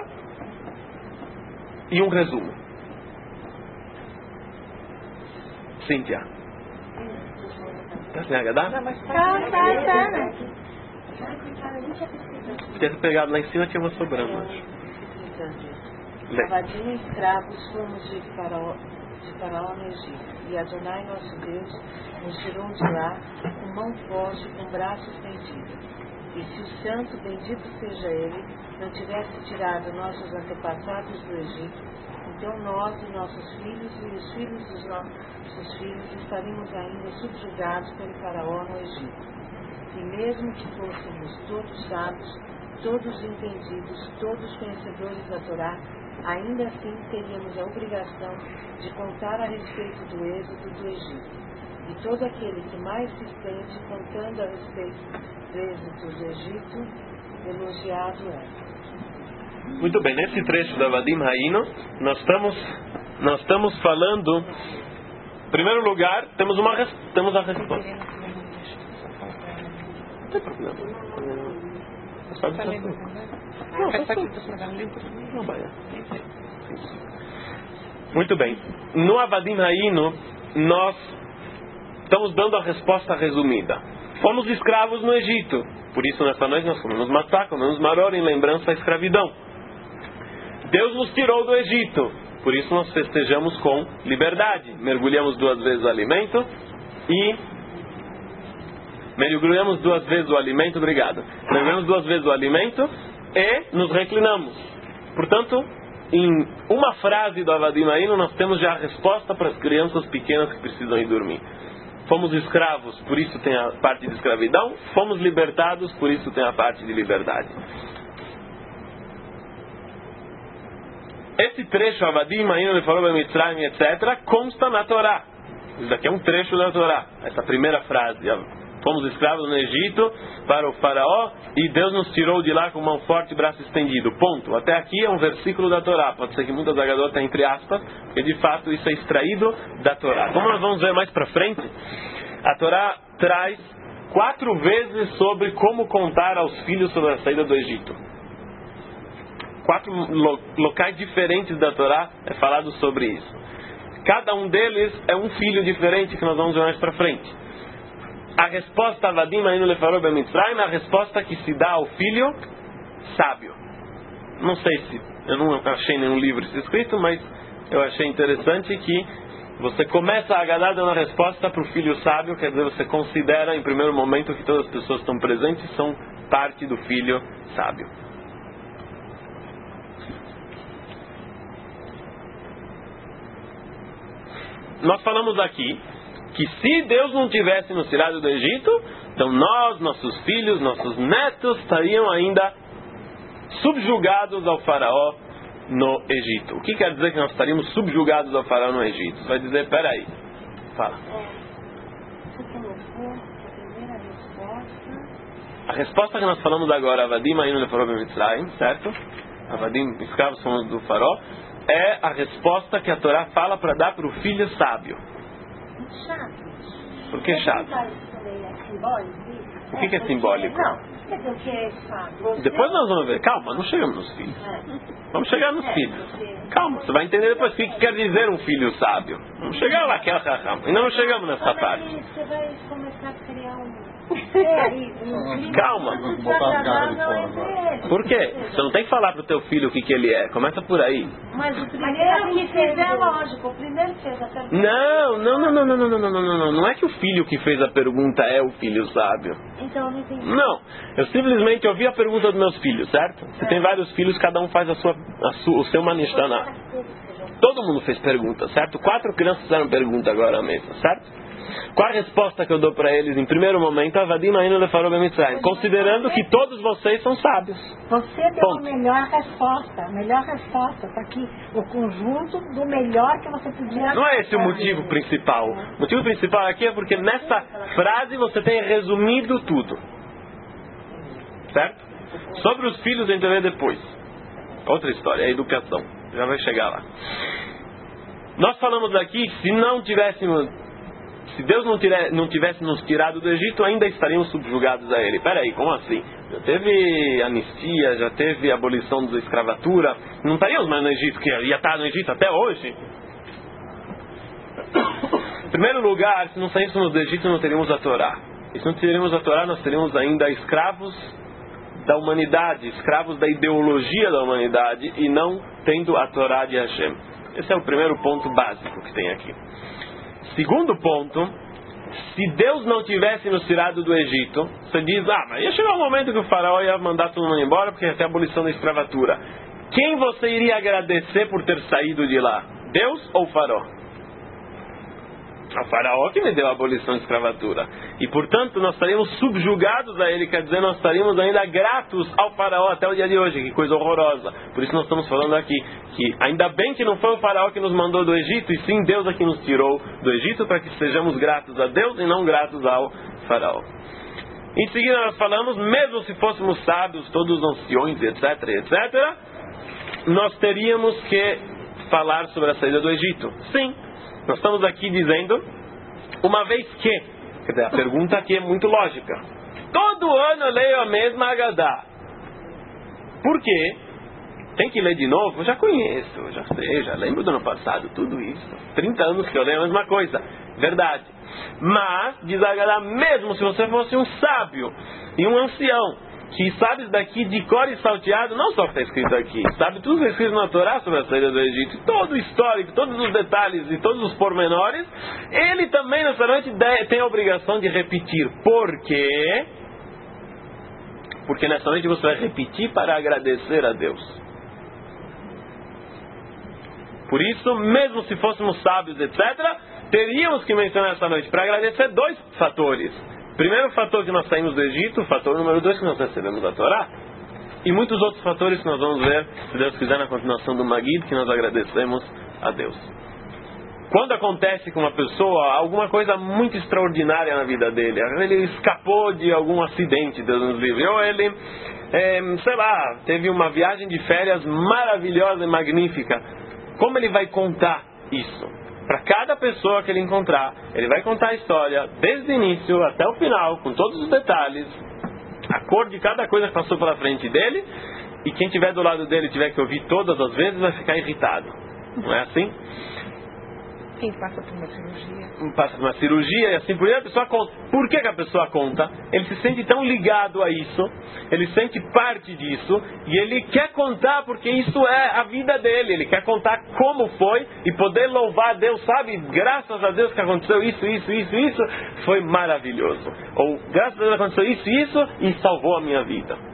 [SPEAKER 1] e um resumo. Cíntia. Está sem Haggadah?
[SPEAKER 2] Não, mas tá, tá, tá.
[SPEAKER 1] Se tivesse pegado lá em cima, tinha uma sobrando.
[SPEAKER 4] Avadim e escravos fomos de Faraó, de Faraó no Egito. E Adonai, nosso Deus, nos tirou de lá com mão forte, com braço estendido. E se o santo, bendito seja ele, não tivesse tirado nossos antepassados do Egito, então nós e nossos filhos e os filhos dos nossos filhos estaríamos ainda subjugados pelo Faraó no Egito. E mesmo que fôssemos todos sábios, todos entendidos, todos conhecedores da Torá, ainda assim teríamos a obrigação de contar a respeito do êxodo do Egito. E todo aquele que mais se sente contando a respeito do êxodo do Egito, elogiado é.
[SPEAKER 1] Muito bem, nesse trecho da Avadim Hayinu, nós estamos, nós estamos falando, em primeiro lugar, temos, uma, temos a resposta. Não tem problema. Não vai. Muito bem. No Avadim Hayinu, nós estamos dando a resposta resumida. Fomos escravos no Egito. Por isso, nessa noite, nós comemos matzá, comemos maror, em lembrança à escravidão. Deus nos tirou do Egito. Por isso, nós festejamos com liberdade. Mergulhamos duas vezes o alimento e mergulhamos duas vezes o alimento, obrigado, mergulhamos duas vezes o alimento e nos reclinamos. Portanto, em uma frase do Avadim Ainu, nós temos já a resposta para as crianças pequenas que precisam ir dormir. Fomos escravos, por isso tem a parte de escravidão. Fomos libertados, por isso tem a parte de liberdade. Esse trecho, Avadim Ainu, ele falou em Mitzrayim, etcétera, consta na Torá. Isso daqui é um trecho da Torá. Essa primeira frase. Fomos escravos no Egito para o faraó e Deus nos tirou de lá com mão forte e braço estendido. Ponto. Até aqui é um versículo da Torá. Pode ser que muitas agadotas está entre aspas, porque de fato isso é extraído da Torá. Como nós vamos ver mais para frente, a Torá traz quatro vezes sobre como contar aos filhos sobre a saída do Egito. Quatro lo- locais diferentes da Torá é falado sobre isso. Cada um deles é um filho diferente que nós vamos ver mais para frente. A resposta Avadim Ainu lefarou ben Mitzrayim é a resposta que se dá ao filho sábio. Não sei se, eu não achei nenhum livro isso escrito, mas eu achei interessante que você começa a Agadá dando a resposta para o filho sábio, quer dizer, você considera em primeiro momento que todas as pessoas que estão presentes são parte do filho sábio. Nós falamos aqui que se Deus não tivesse nos tirado do Egito, então nós, nossos filhos, nossos netos estariam ainda subjugados ao faraó no Egito. O que quer dizer que nós estaríamos subjugados ao faraó no Egito? Você vai dizer, peraí, fala. A resposta que nós falamos agora, Avadim Ainu lefarou ben Mitzrayim, certo? Avadim, escravos fomos do faraó, é a resposta que a Torá fala para dar para o filho sábio. Por que chato? O que, que é simbólico?
[SPEAKER 5] Não, quer dizer o que é sábio.
[SPEAKER 1] Depois nós vamos ver. Calma, não chegamos nos filhos. Vamos chegar nos filhos. Calma, você vai entender depois o que quer dizer um filho sábio. Vamos chegar lá, que é ainda não chegamos nessa parte.
[SPEAKER 5] Você vai começar a criar um...
[SPEAKER 1] Calma.
[SPEAKER 3] Botar as garras de fora agora.
[SPEAKER 1] Por quê? Você não tem que falar pro teu filho o que, que ele é. Começa por aí.
[SPEAKER 5] Mas o primeiro que fez é lógico. O primeiro que fez a pergunta.
[SPEAKER 1] Não, não, não, não, não, não, não, não, não, não. Não é que o filho que fez a pergunta é o filho sábio.
[SPEAKER 5] Então eu não entendi.
[SPEAKER 1] Não. Eu simplesmente ouvi a pergunta dos meus filhos, certo? Você tem vários filhos, cada um faz a sua, a sua, o seu manishtaná. Todo mundo fez pergunta, certo? Quatro crianças fizeram pergunta agora mesmo, certo? Qual a resposta que eu dou para eles em primeiro momento? Avadim Ainu lefarou ben Mitzrayim, considerando que todos vocês são sábios.
[SPEAKER 5] Você deu
[SPEAKER 1] Ponto.
[SPEAKER 5] a melhor resposta. A melhor resposta. Está aqui o conjunto do melhor que você podia...
[SPEAKER 1] Não é esse o motivo principal. O motivo principal aqui é porque nessa frase você tem resumido tudo. Certo? Sobre os filhos a gente vai ver depois. Outra história, a educação. Já vai chegar lá. Nós falamos aqui que se não tivéssemos... Se Deus não, tira, não tivesse nos tirado do Egito, ainda estaríamos subjugados a Ele. Peraí, como assim? Já teve anistia, já teve abolição da escravatura. Não estaríamos mais no Egito, que ia estar no Egito até hoje? Em primeiro lugar, se não saíssemos do Egito, não teríamos a Torá. E se não teríamos a Torá, nós teríamos ainda escravos da humanidade, escravos da ideologia da humanidade, e não tendo a Torá de Hashem. Esse é o primeiro ponto básico que tem aqui. Segundo ponto, se Deus não tivesse nos tirado do Egito, você diz, ah, mas ia chegar um momento que o faraó ia mandar todo mundo embora porque ia ter a abolição da escravatura. Quem você iria agradecer por ter saído de lá? Deus ou o faraó? O faraó que me deu a abolição da escravatura. E portanto nós estaríamos subjugados a ele, quer dizer, nós estaríamos ainda gratos ao faraó até o dia de hoje. Que coisa horrorosa. Por isso nós estamos falando aqui que ainda bem que não foi o faraó que nos mandou do Egito, e sim Deus é que nos tirou do Egito, para que sejamos gratos a Deus e não gratos ao faraó. Em seguida nós falamos, mesmo se fôssemos sábios, todos anciões, etc, etc, nós teríamos que falar sobre a saída do Egito. Sim. Nós estamos aqui dizendo, uma vez que, quer dizer, a pergunta aqui é muito lógica. Todo ano eu leio a mesma Agadá. Por quê? Tem que ler de novo? Eu já conheço, eu já sei, já lembro do ano passado, tudo isso. trinta anos que eu leio a mesma coisa. Verdade. Mas, diz a Agadá, mesmo se você fosse um sábio e um ancião, que sabe daqui de cor e salteado, não só o que está escrito aqui, sabe tudo que está escrito na Torá sobre a saída do Egito, todo o histórico, todos os detalhes e todos os pormenores, ele também nessa noite tem a obrigação de repetir. Por quê? Porque nessa noite você vai repetir para agradecer a Deus. Por isso, mesmo se fôssemos sábios, etcétera, teríamos que mencionar essa noite para agradecer dois fatores. Primeiro fator que nós saímos do Egito, o fator número dois que nós recebemos a Torá. E muitos outros fatores que nós vamos ver, se Deus quiser, na continuação do Magid, que nós agradecemos a Deus. Quando acontece com uma pessoa alguma coisa muito extraordinária na vida dele, ele escapou de algum acidente, Deus nos livre, ou ele, é, sei lá, teve uma viagem de férias maravilhosa e magnífica, como ele vai contar isso? Para cada pessoa que ele encontrar, ele vai contar a história desde o início até o final, com todos os detalhes, a cor de cada coisa que passou pela frente dele, e quem estiver do lado dele tiver que ouvir todas as vezes vai ficar irritado. Não é assim?
[SPEAKER 2] Quem passa por uma cirurgia.
[SPEAKER 1] Passa por uma cirurgia e assim por diante, a pessoa conta. Por que, que a pessoa conta? Ele se sente tão ligado a isso, ele sente parte disso, e ele quer contar porque isso é a vida dele, ele quer contar como foi e poder louvar a Deus, sabe? Graças a Deus que aconteceu isso, isso, isso, isso, foi maravilhoso. Ou graças a Deus aconteceu isso, isso e salvou a minha vida.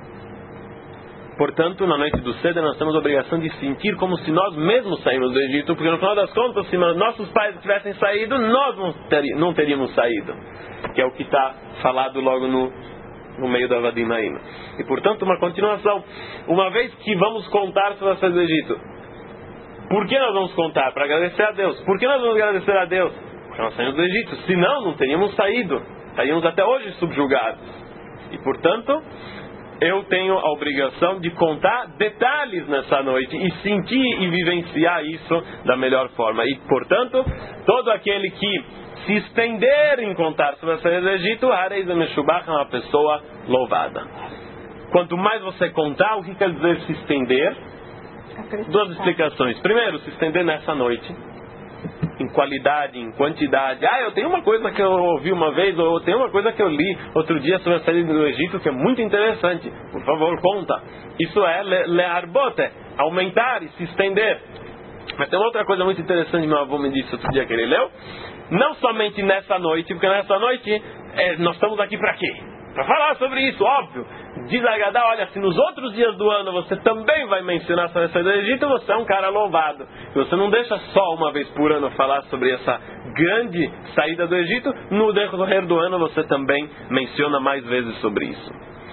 [SPEAKER 1] Portanto, na noite do Seder nós temos a obrigação de sentir como se nós mesmos saímos do Egito, porque no final das contas, se nossos pais tivessem saído, nós não, teríamos, não teríamos saído. Que é o que está falado logo no, no meio da Avadim ainda. E portanto, uma continuação. Uma vez que vamos contar sobre a saída do Egito, por que nós vamos contar? Para agradecer a Deus. Por que nós vamos agradecer a Deus? Porque nós saímos do Egito. Senão, não teríamos saído. Estaríamos até hoje subjugados. E portanto, eu tenho a obrigação de contar detalhes nessa noite e sentir e vivenciar isso da melhor forma. E, portanto, todo aquele que se estender em contar sobre a saída do Egito, Hareis Meshubach, é uma pessoa louvada. Quanto mais você contar, o que quer dizer se estender? Duas explicações. Primeiro, se estender nessa noite, em qualidade, em quantidade. Ah, eu tenho uma coisa que eu ouvi uma vez, ou eu tenho uma coisa que eu li outro dia sobre a saída do Egito que é muito interessante. Por favor, conta. Isso é learbote, aumentar e se estender. Mas tem uma outra coisa muito interessante que meu avô me disse outro dia que ele leu. Não somente nessa noite, porque nessa noite é, nós estamos aqui para quê? Para falar sobre isso, óbvio. Diz Agadá, olha, se nos outros dias do ano você também vai mencionar sobre a saída do Egito, você é um cara louvado. E você não deixa só uma vez por ano falar sobre essa grande saída do Egito, no decorrer do ano você também menciona mais vezes sobre isso.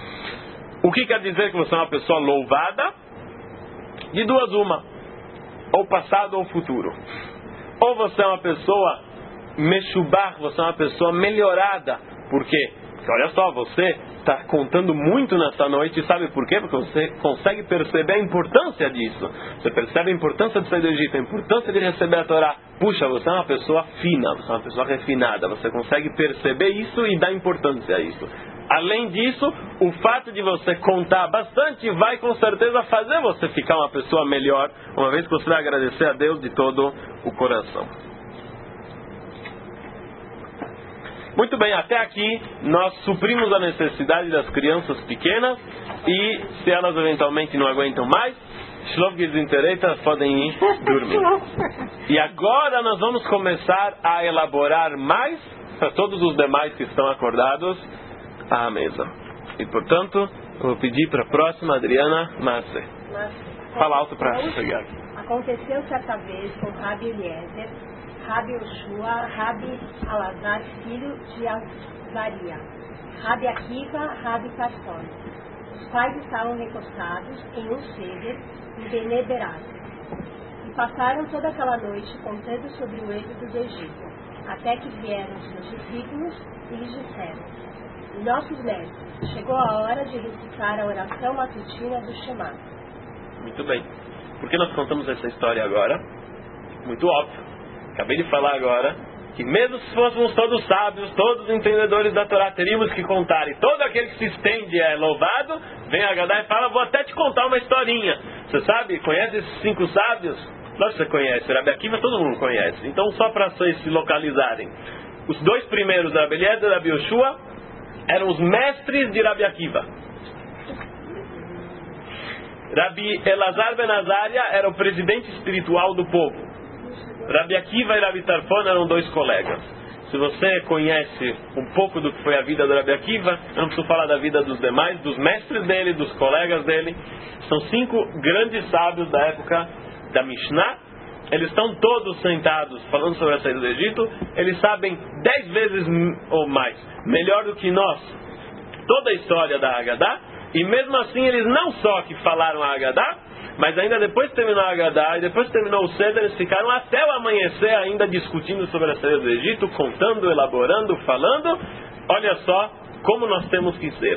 [SPEAKER 1] O que quer dizer que você é uma pessoa louvada? De duas uma. Ou passado ou futuro. Ou você é uma pessoa meshubach, você é uma pessoa melhorada. Por quê? Porque olha só, você está contando muito nessa noite, sabe por quê? Porque você consegue perceber a importância disso. Você percebe a importância de sair do Egito, a importância de receber a Torá. Puxa, você é uma pessoa fina, você é uma pessoa refinada, você consegue perceber isso e dar importância a isso. Além disso, o fato de você contar bastante vai com certeza fazer você ficar uma pessoa melhor, uma vez que você vai agradecer a Deus de todo o coração. Muito bem, até aqui nós suprimos a necessidade das crianças pequenas e se elas eventualmente não aguentam mais, elas podem ir dormir. E agora nós vamos começar a elaborar mais para todos os demais que estão acordados à mesa. E portanto, eu vou pedir para a próxima Adriana Masse. Fala alto para chegar.
[SPEAKER 5] Aconteceu certa vez com Rabi Eliezer, Rabi Yoshua, Rabi Alazar, filho de Azaria, Rabi Akiva, Rabi Tarson. Os pais estavam recostados em um ceder em Bene Berat. E passaram toda aquela noite contando sobre o êxodo do Egito, até que vieram seus discípulos e lhes disseram: nossos mestres, chegou a hora de recitar a oração matutina do Shema.
[SPEAKER 1] Muito bem. Por que nós contamos essa história agora? Muito óbvio. Acabei de falar agora que mesmo se fôssemos todos sábios, todos entendedores da Torá, teríamos que contar. E todo aquele que se estende é louvado, vem a Agadá e fala: vou até te contar uma historinha. Você sabe, conhece esses cinco sábios? Lógico que você conhece. Rabi Akiva todo mundo conhece. Então só para vocês se localizarem. Os dois primeiros, Rabi Eliezer e Rabi Yoshua, eram os mestres de Rabi Akiva. Rabi Elazar ben Azaria era o presidente espiritual do povo. Rabi Akiva e Rabi Tarfon eram dois colegas. Se você conhece um pouco do que foi a vida do Rabi Akiva, eu não preciso falar da vida dos demais, dos mestres dele, dos colegas dele. São cinco grandes sábios da época da Mishnah. Eles estão todos sentados falando sobre a saída do Egito. Eles sabem dez vezes ou mais, melhor do que nós, toda a história da Haggadah. E mesmo assim eles não só que falaram a Haggadah, mas ainda depois que terminou a Haggadah e depois que terminou o Seder, eles ficaram até o amanhecer ainda discutindo sobre a saída do Egito, contando, elaborando, falando. Olha só como nós temos que ser.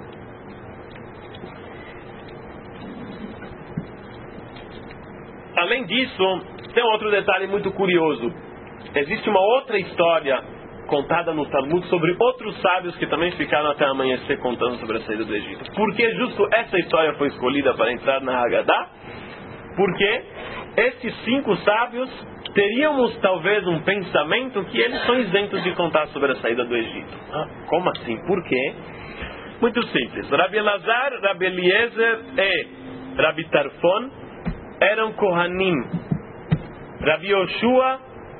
[SPEAKER 1] Além disso, tem um outro detalhe muito curioso. Existe uma outra história contada no Talmud sobre outros sábios que também ficaram até amanhecer contando sobre a saída do Egito. Por que justo essa história foi escolhida para entrar na Haggadah? Porque esses cinco sábios teríamos talvez um pensamento que eles são isentos de contar sobre a saída do Egito. Ah, como assim? Por quê? Muito simples. Rabi Elazar, Rabi Eliezer e Rabi Tarfon eram Kohanim. Rabi Yoshua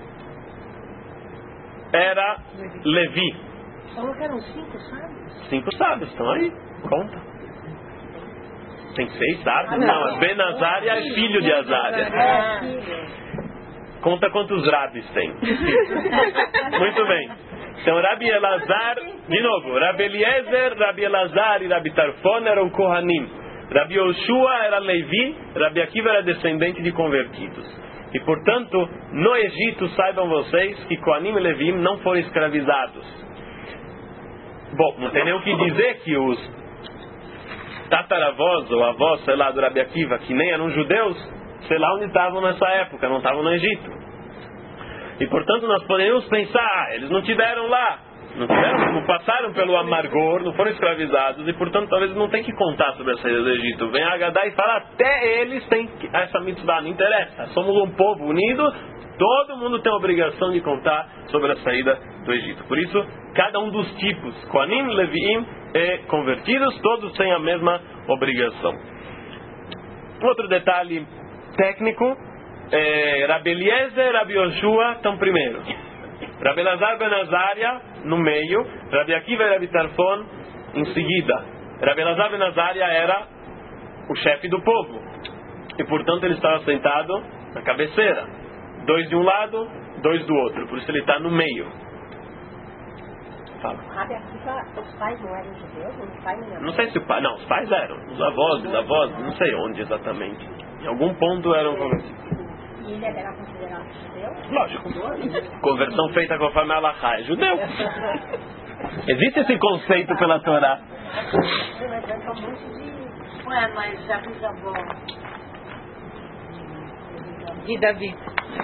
[SPEAKER 1] era Levi.
[SPEAKER 5] Falou que eram cinco sábios?
[SPEAKER 1] Cinco sábios, estão aí. Conta. Tem seis sábios? Não, é Ben Azaria é filho de Azaria. Conta quantos rabis tem. Muito bem. Então Rabi Elazar, de novo, Rabi Eliezer, Rabi Elazar e Rabi Tarfon eram Kohanim. Rabi Yoshua era Levi, Rabi Akiva era descendente de convertidos. E portanto, no Egito, saibam vocês que Kohanim e Levim não foram escravizados. Bom, não tem nem o que dizer que os tataravós ou avós, sei lá, do Rabi Akiva, que nem eram judeus, sei lá onde estavam nessa época, não estavam no Egito. E portanto nós podemos pensar, ah, eles não tiveram lá, não, tiveram, não passaram pelo amargor, não foram escravizados, e portanto talvez não tenha que contar sobre a saída do Egito. Vem a Haggadah e fala, até eles têm essa mitzvah, não interessa, somos um povo unido, todo mundo tem a obrigação de contar sobre a saída do Egito. Por isso, cada um dos tipos, Kohanim, Leviim e convertidos, todos têm a mesma obrigação. Outro detalhe técnico, é, Rabi Eliezer e Rabi Yoshua estão primeiro. Rabi Elazar ben Azaria no meio, Rabi Akiva e Rabi Tarfon em seguida. Rabi Elazar ben Azaria era o chefe do povo e portanto ele estava sentado na cabeceira, dois de um lado, dois do outro, por isso ele está no meio. Fala.
[SPEAKER 5] Rabi Akiva, os pais não eram judeus? Os pais não,
[SPEAKER 1] não sei se o pai, não, os pais eram, os avós, os avós, não sei onde exatamente. Em algum ponto eram convertidos.
[SPEAKER 5] E ele era considerado judeu?
[SPEAKER 1] Lógico. Conversão feita conforme a Halachá é judeu. Existe esse conceito pela Torá.
[SPEAKER 5] Ué, mas já fiz a bola.
[SPEAKER 2] De Davi.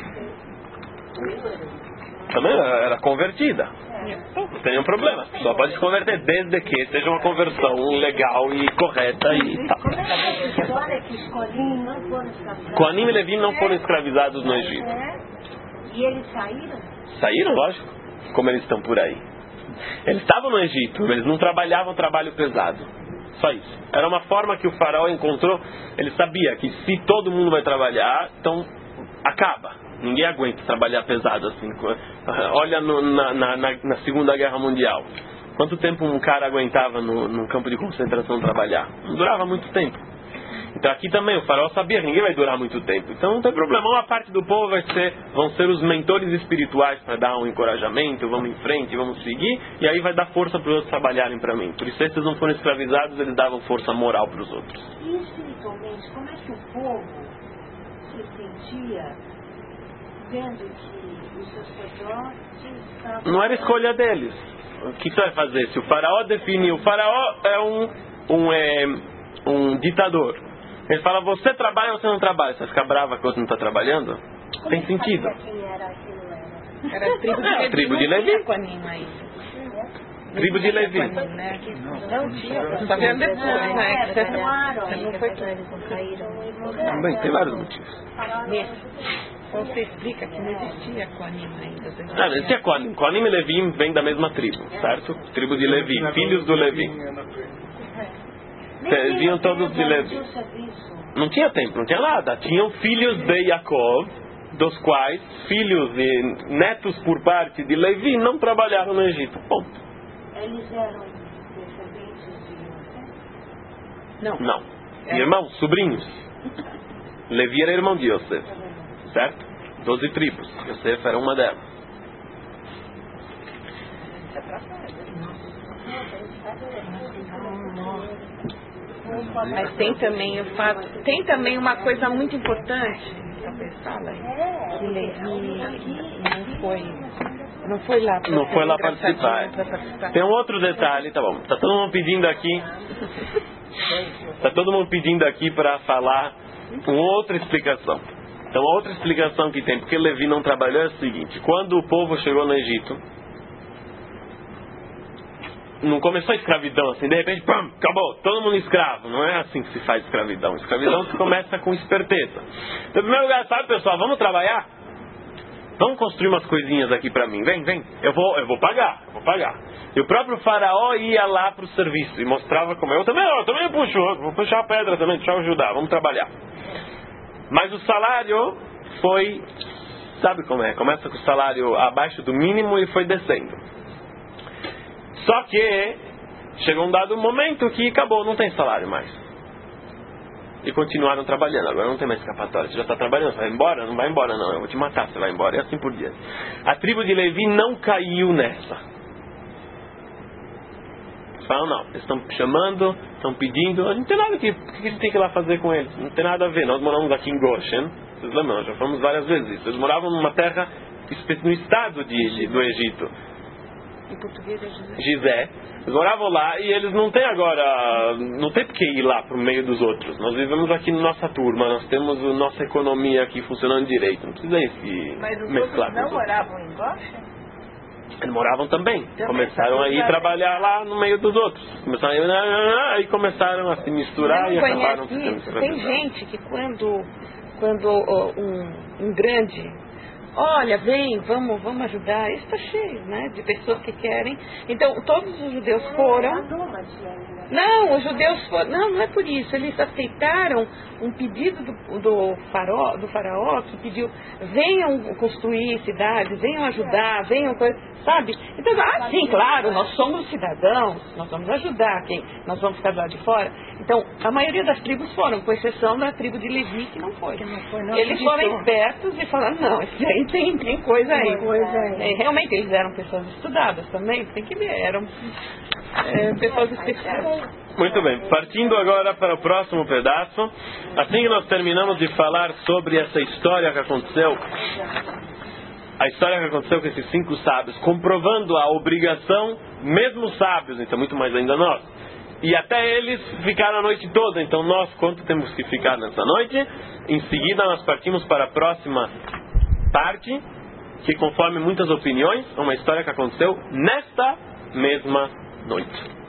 [SPEAKER 1] Também era convertida. Não tem nenhum problema. Só pode se converter desde que seja uma conversão legal e correta e tal.
[SPEAKER 5] Como é que é essa história que os Kohanim não foram escravizados?
[SPEAKER 1] Kohanim e Levim não foram escravizados no Egito.
[SPEAKER 5] É. E eles saíram?
[SPEAKER 1] Saíram, lógico. Como eles estão por aí. Eles estavam no Egito, eles não trabalhavam trabalho pesado. Só isso. Era uma forma que o faraó encontrou. Ele sabia que se todo mundo vai trabalhar, então acaba. Ninguém aguenta trabalhar pesado assim. Olha no, na, na, na Segunda Guerra Mundial. Quanto tempo um cara aguentava no, num campo de concentração trabalhar? Não durava muito tempo. Então aqui também o faraó sabia que ninguém vai durar muito tempo. Então não tem problema. Uma parte do povo vai ser, vão ser os mentores espirituais para dar um encorajamento. Vamos em frente, vamos seguir. E aí vai dar força para os outros trabalharem para mim. Por isso esses não foram escravizados, eles davam força moral para os outros.
[SPEAKER 5] E espiritualmente, como é que o povo se sentia vendo que os sacerdotes estavam...
[SPEAKER 1] Não era escolha deles. O que você vai fazer? Se o faraó define... O faraó é um, um, é, um ditador. Ele fala, você trabalha ou você não trabalha? Você vai ficar brava que você não está trabalhando?
[SPEAKER 5] Como
[SPEAKER 1] Tem sentido.
[SPEAKER 5] Quem era, quem não era?
[SPEAKER 2] Era a tribo de Levi.
[SPEAKER 1] Tribo de Levi. Tribo de Levi.
[SPEAKER 2] Não tinha. Só vendo depois, né? Que você não foi tudo.
[SPEAKER 1] Bem, tem vários motivos.
[SPEAKER 2] Então você explica que não existia Kohanim ainda.
[SPEAKER 1] Não, não existia Kohanim. Kohanim e Levim vêm da mesma tribo, certo? Tribo de Levi, filhos do Levi. Eles vinham todos de Levi. Não tinha templo, não tinha nada. Tinham filhos de Yaakov, dos quais filhos e netos por parte de Levi não trabalharam no Egito. Ponto.
[SPEAKER 5] Eles eram descendentes de Yosef?
[SPEAKER 2] Não.
[SPEAKER 1] Não. Irmãos, sobrinhos. Levi era irmão de Yosef. Certo? Doze tribos. Yosef era uma delas.
[SPEAKER 2] Mas tem também o fato, tem também uma coisa muito importante, fala aí, que Levi não foi, não foi lá para
[SPEAKER 1] não foi lá participar.
[SPEAKER 2] participar.
[SPEAKER 1] Tem um outro detalhe, tá bom? Tá todo mundo pedindo aqui. Tá todo mundo pedindo aqui para falar uma outra explicação. Então a outra explicação que tem porque Levi não trabalhou é o seguinte: quando o povo chegou no Egito, não começou a escravidão assim, de repente, pam, acabou, todo mundo escravo. Não é assim que se faz escravidão. Escravidão se começa com esperteza. Então, em primeiro lugar, sabe, pessoal, vamos trabalhar? Vamos construir umas coisinhas aqui pra mim. Vem, vem, eu vou, eu vou pagar, eu vou pagar. E o próprio faraó ia lá pro serviço e mostrava como eu também, eu também puxo, vou puxar a pedra também, deixa eu ajudar, vamos trabalhar. Mas o salário foi, sabe como é? Começa com o salário abaixo do mínimo e foi descendo. Só que chegou um dado momento que acabou, não tem salário mais. E continuaram trabalhando. Agora não tem mais escapatória. Você já está trabalhando, você vai embora? Não vai embora não, eu vou te matar, você vai embora. E assim por diante. A tribo de Levi não caiu nessa. Eles falam, não, eles estão chamando, estão pedindo. Não tem nada que, o que a gente tem que ir lá fazer com eles? Não tem nada a ver. Nós moramos aqui em Goshen. Vocês lembram, já falamos várias vezes isso. Eles moravam numa terra, no estado de, do Egito.
[SPEAKER 2] Em português é José.
[SPEAKER 1] Gizé. Eles moravam lá e eles não têm agora, não tem porque ir lá para o meio dos outros. Nós vivemos aqui na nossa turma, nós temos a nossa economia aqui funcionando direito. Não precisa ir se
[SPEAKER 4] Mas os
[SPEAKER 1] mesclar
[SPEAKER 4] outros
[SPEAKER 1] com
[SPEAKER 4] não
[SPEAKER 1] os outros.
[SPEAKER 4] moravam em Goshen?
[SPEAKER 1] Eles moravam também.
[SPEAKER 4] Também,
[SPEAKER 1] começaram a ir trabalhar lá no meio dos outros. Começaram a ir, aí começaram a se misturar
[SPEAKER 2] Não
[SPEAKER 1] e acabaram
[SPEAKER 2] conhece
[SPEAKER 1] ficando
[SPEAKER 2] isso. Tem
[SPEAKER 1] escravizados.
[SPEAKER 2] gente que quando, quando ó, um, um grande... Olha, vem, vamos, vamos ajudar. Isso está cheio, né? De pessoas que querem. Então, todos os judeus foram. Não, os judeus foram. Não, não é por isso. Eles aceitaram um pedido do, do, faraó, do faraó que pediu: venham construir cidades, venham ajudar, venham. Sabe? Então, ah, sim, claro, nós somos cidadãos, nós vamos ajudar quem, nós vamos ficar do lado de fora. Então, a maioria das tribos foram, com exceção da tribo de Levi, que não foi. Que não foi não eles foram espertos e falaram: não, isso aí tem, tem coisa aí. Tem coisa aí. É, realmente, eles eram pessoas estudadas também, tem que ver, eram é, pessoas especiais.
[SPEAKER 1] Muito bem, partindo agora para o próximo pedaço. Assim que nós terminamos de falar sobre essa história que aconteceu, a história que aconteceu com esses cinco sábios, comprovando a obrigação, mesmo os sábios, então muito mais ainda nós, e até eles ficaram a noite toda. Então nós, quanto temos que ficar nessa noite? Em seguida nós partimos para a próxima parte, que conforme muitas opiniões, é uma história que aconteceu nesta mesma noite.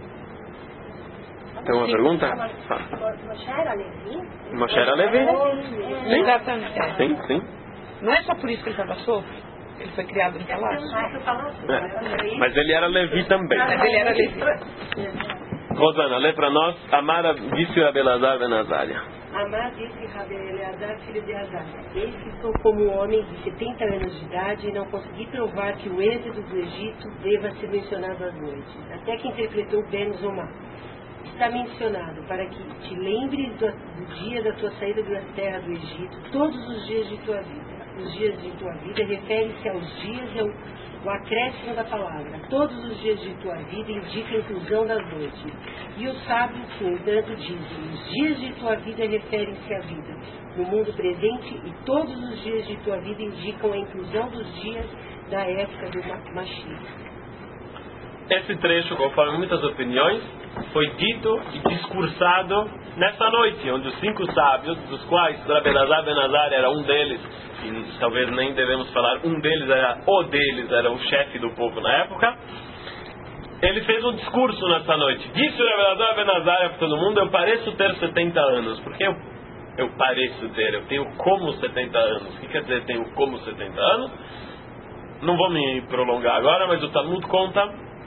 [SPEAKER 1] Tem uma pergunta?
[SPEAKER 5] Moshe era Levi?
[SPEAKER 1] Moshe era Levi? Sim.
[SPEAKER 2] Exatamente.
[SPEAKER 1] Sim, sim.
[SPEAKER 2] Não é só por isso que ele estava solto? Ele foi criado no palácio?
[SPEAKER 1] É. Mas ele era Levi também.
[SPEAKER 2] Mas ele era Levi.
[SPEAKER 1] Rosana, lê para nós. Amara disse o Abelazar ben Azaria.
[SPEAKER 6] Amar disse Rabi Eleazar, filho de Azar: eis que sou como um homem de setenta anos de idade e não consegui provar que o êxodo do Egito deva ser mencionado às noites, até que interpretou Ben Zomar. Está mencionado para que te lembres do, do dia da tua saída da terra do Egito, todos os dias de tua vida. Os dias de tua vida refere-se aos dias e ao, o acréscimo da palavra. Todos os dias de tua vida indica a inclusão das noites. E os sábios, no entanto, dizem: os dias de tua vida referem-se à vida no mundo presente, e todos os dias de tua vida indicam a inclusão dos dias da época do Mashiach.
[SPEAKER 1] Esse trecho, conforme muitas opiniões, foi dito e discursado nessa noite, onde os cinco sábios, dos quais Rabelazar ben Azar era um deles, e talvez nem devemos falar um deles, era o deles, era o chefe do povo na época, ele fez um discurso nessa noite. Disse o Rabelazar ben Azar para todo mundo: eu pareço ter setenta anos. Porque eu, eu pareço ter, eu tenho como setenta anos. O que quer dizer tenho como setenta anos? Não vou me prolongar agora, mas o Talmud conta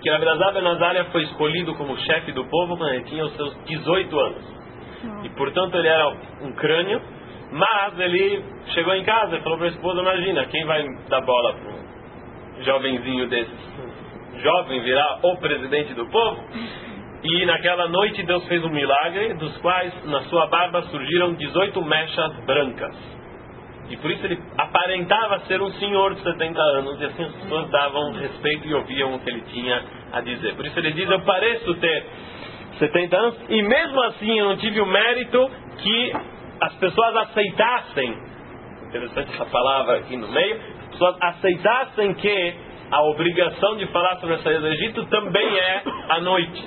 [SPEAKER 1] que Rabi Elazar ben Azaria foi escolhido como chefe do povo quando ele tinha os seus dezoito anos. E portanto ele era um crânio, mas ele chegou em casa e falou para a esposa: imagina, quem vai dar bola para um jovenzinho desses? Jovem virar o presidente do povo? E naquela noite Deus fez um milagre, dos quais na sua barba surgiram dezoito mechas brancas. E por isso ele aparentava ser um senhor de setenta anos, e assim as pessoas davam respeito e ouviam o que ele tinha a dizer. Por isso ele diz: eu pareço ter setenta anos, e mesmo assim eu não tive o mérito que as pessoas aceitassem, interessante essa palavra aqui no meio, as pessoas aceitassem que a obrigação de falar sobre a saída do Egito também é à noite.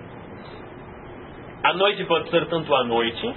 [SPEAKER 1] A noite pode ser tanto à noite,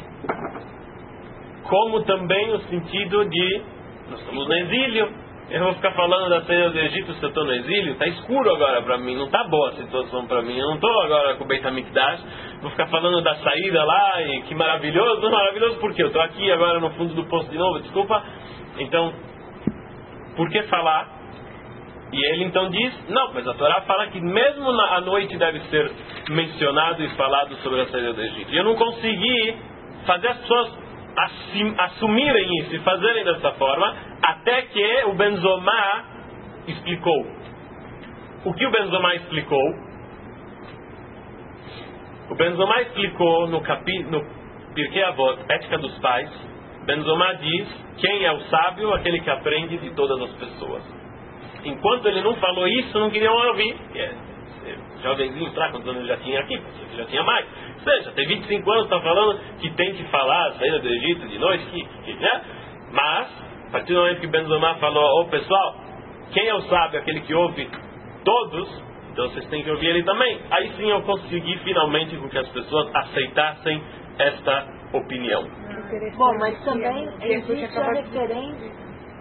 [SPEAKER 1] como também o sentido de nós estamos no exílio. Eu vou ficar falando da saída do Egito se eu estou no exílio? Está escuro agora para mim, não está boa a situação para mim. Eu não estou agora com o Beit HaMikdash. Vou ficar falando da saída lá e que maravilhoso. Maravilhoso porque eu estou aqui agora no fundo do poço de novo, desculpa. Então, por que falar? E ele então diz: não, mas a Torá fala que mesmo na, à noite deve ser mencionado e falado sobre a saída do Egito. E eu não consegui fazer as pessoas Assim, assumirem isso e fazerem dessa forma, até que o Ben Zoma explicou. O que o Ben Zoma explicou? O Ben Zoma explicou no, capi, no Pirkei Avot, Ética dos Pais. Ben Zoma diz: quem é o sábio? Aquele que aprende de todas as pessoas. Enquanto ele não falou isso, não queriam ouvir. Yeah. Jovenzinho, pra quantos anos já tinha aqui? Já tinha mais. Ou seja, tem vinte e cinco anos, está falando que tem que falar a saída do Egito de noite, que, que, né? Mas, a partir do momento que Ben Zoma falou: ô pessoal, quem é o sábio? Aquele que ouve todos, então vocês têm que ouvir ele também. Aí sim eu consegui finalmente com que as pessoas aceitassem esta opinião.
[SPEAKER 5] Bom, mas também existe a referência.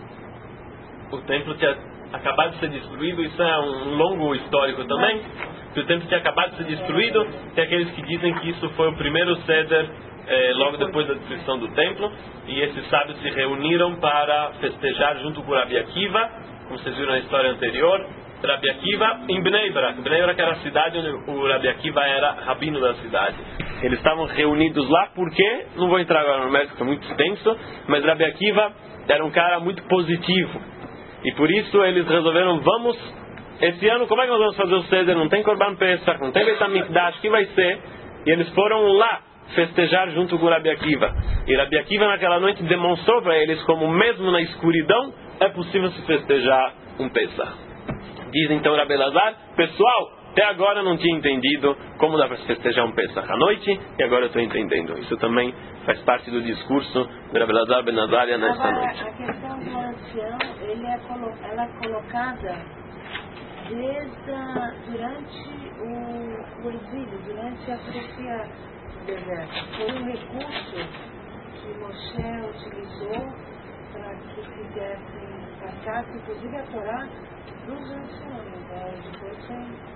[SPEAKER 1] O templo tinha acabado de ser destruído, isso é um longo histórico também. Que o templo tinha acabado de ser destruído, tem aqueles que dizem que isso foi o primeiro Seder eh, logo depois da destruição do templo, e esses sábios se reuniram para festejar junto com Rabi Akiva, como vocês viram na história anterior. Rabi Akiva em Bnei Brak. Bnei Brak era a cidade onde o Rabi Akiva era rabino da cidade. Eles estavam reunidos lá porque, não vou entrar agora no mérito, que é muito extenso, mas Rabi Akiva era um cara muito positivo, e por isso eles resolveram: vamos, esse ano como é que nós vamos fazer o Seder? Não tem Korban Pesach, não tem Beit HaMikdash, o que vai ser? E eles foram lá festejar junto com Rabi Akiva. E Rabi Akiva naquela noite demonstrou para eles como mesmo na escuridão é possível se festejar um Pesach. Diz então Rabi Elazar: pessoal, até agora eu não tinha entendido como dá para se festejar um Pesach à noite, e agora eu estou entendendo. Isso também faz parte do discurso de Rabi Elazar ben Azaria nesta
[SPEAKER 5] Agora,
[SPEAKER 1] noite.
[SPEAKER 5] a questão do ancião, ele é colo- ela é colocada desde a, durante o, o exílio, durante a travessia do deserto. Foi um recurso que Moshe utilizou para que fizessem, passasse, inclusive a Torá, dos anciões. Né? Depois tem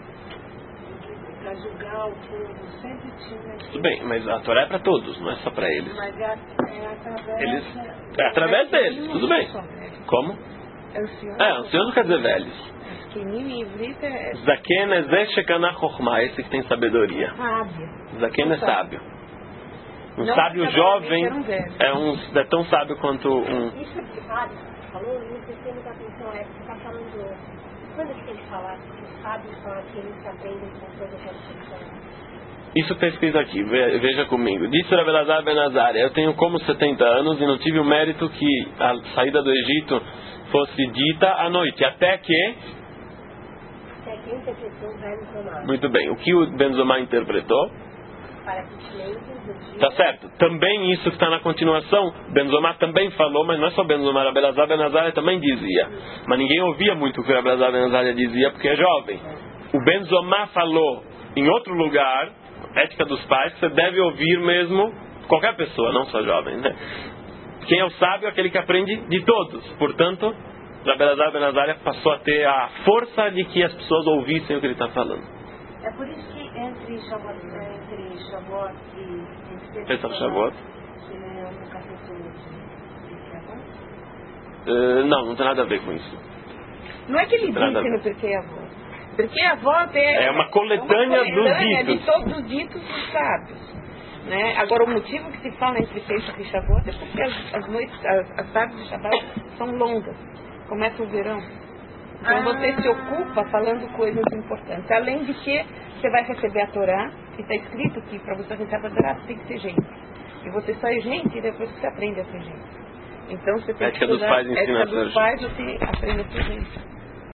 [SPEAKER 5] para julgar o povo, sempre tinha.
[SPEAKER 1] Tudo bem, mas a Torá é para todos, não é só para eles.
[SPEAKER 5] Mas é, é através,
[SPEAKER 1] Eles, é através deles, tudo bem. Como?
[SPEAKER 2] Anciões.
[SPEAKER 1] É, anciões não quer dizer velhos.
[SPEAKER 2] Pequenino em Ivrita é
[SPEAKER 1] Zaken é Zeh Shekanah Chokhmah, esse que tem sabedoria.
[SPEAKER 5] sábio.
[SPEAKER 1] Zaken é sábio. Um
[SPEAKER 2] Não
[SPEAKER 1] sábio
[SPEAKER 2] necessariamente
[SPEAKER 1] jovem
[SPEAKER 2] era um velho.
[SPEAKER 1] é, um, é tão sábio quanto um.
[SPEAKER 7] Isso que sábio falou, não sei se muita atenção, é que você está falando. Quando que tem que falar? Os sábios são aqueles que aprendem com coisas que eles
[SPEAKER 1] Isso está escrito aqui, ve- veja comigo. Disse Rabi Elazar ben Azaria: eu tenho como setenta anos e não tive o mérito que a saída do Egito fosse dita à noite, até que...
[SPEAKER 7] Até que interpretou o verbo tomar.
[SPEAKER 1] Muito bem, o que o Ben Zoma interpretou?
[SPEAKER 7] Para que te lembres do dia.
[SPEAKER 1] Tá certo. Também isso que está na continuação, Ben Zoma também falou, mas não é só Ben Zoma, Rabi Elazar ben Azaria também dizia. Mas ninguém ouvia muito o que Rabi Elazar ben Azaria dizia, porque é jovem. O Ben Zoma falou em outro lugar, Ética dos Pais, que você deve ouvir mesmo qualquer pessoa, não só jovem, né? Quem é o sábio é aquele que aprende de todos. Portanto, Rabi Elazar ben Azaria passou a ter a força de que as pessoas ouvissem o que ele está falando.
[SPEAKER 5] É por isso que entre Shavuot, entre Shavuot e entre
[SPEAKER 1] Pesach Shavuot?
[SPEAKER 5] que é um capítulo de Shavuot.
[SPEAKER 1] Uh, não, não tem nada a ver com isso.
[SPEAKER 2] Não é que ele
[SPEAKER 1] Nada a
[SPEAKER 2] disse
[SPEAKER 1] ver.
[SPEAKER 2] no Pirkei Avot. Porque a avó é,
[SPEAKER 1] é uma coletânea,
[SPEAKER 2] uma coletânea
[SPEAKER 1] dos ditos.
[SPEAKER 2] de todos os ditos dos sábios. Né? Agora, o motivo que se fala entre Pesach e Shavuot é porque as, as, noites, as, as tardes de Shabbat são longas. Começa o verão. Então, ah. você se ocupa falando coisas importantes. Além de que você vai receber a Torá, que está escrito que para você receber a Torá, você tem que ser gente. E você só é gente depois que você aprende a ser gente. Então, você tem
[SPEAKER 1] ética
[SPEAKER 2] que estudar.
[SPEAKER 1] Dos pais ensina
[SPEAKER 2] ética dos pais, você aprende a ser gente.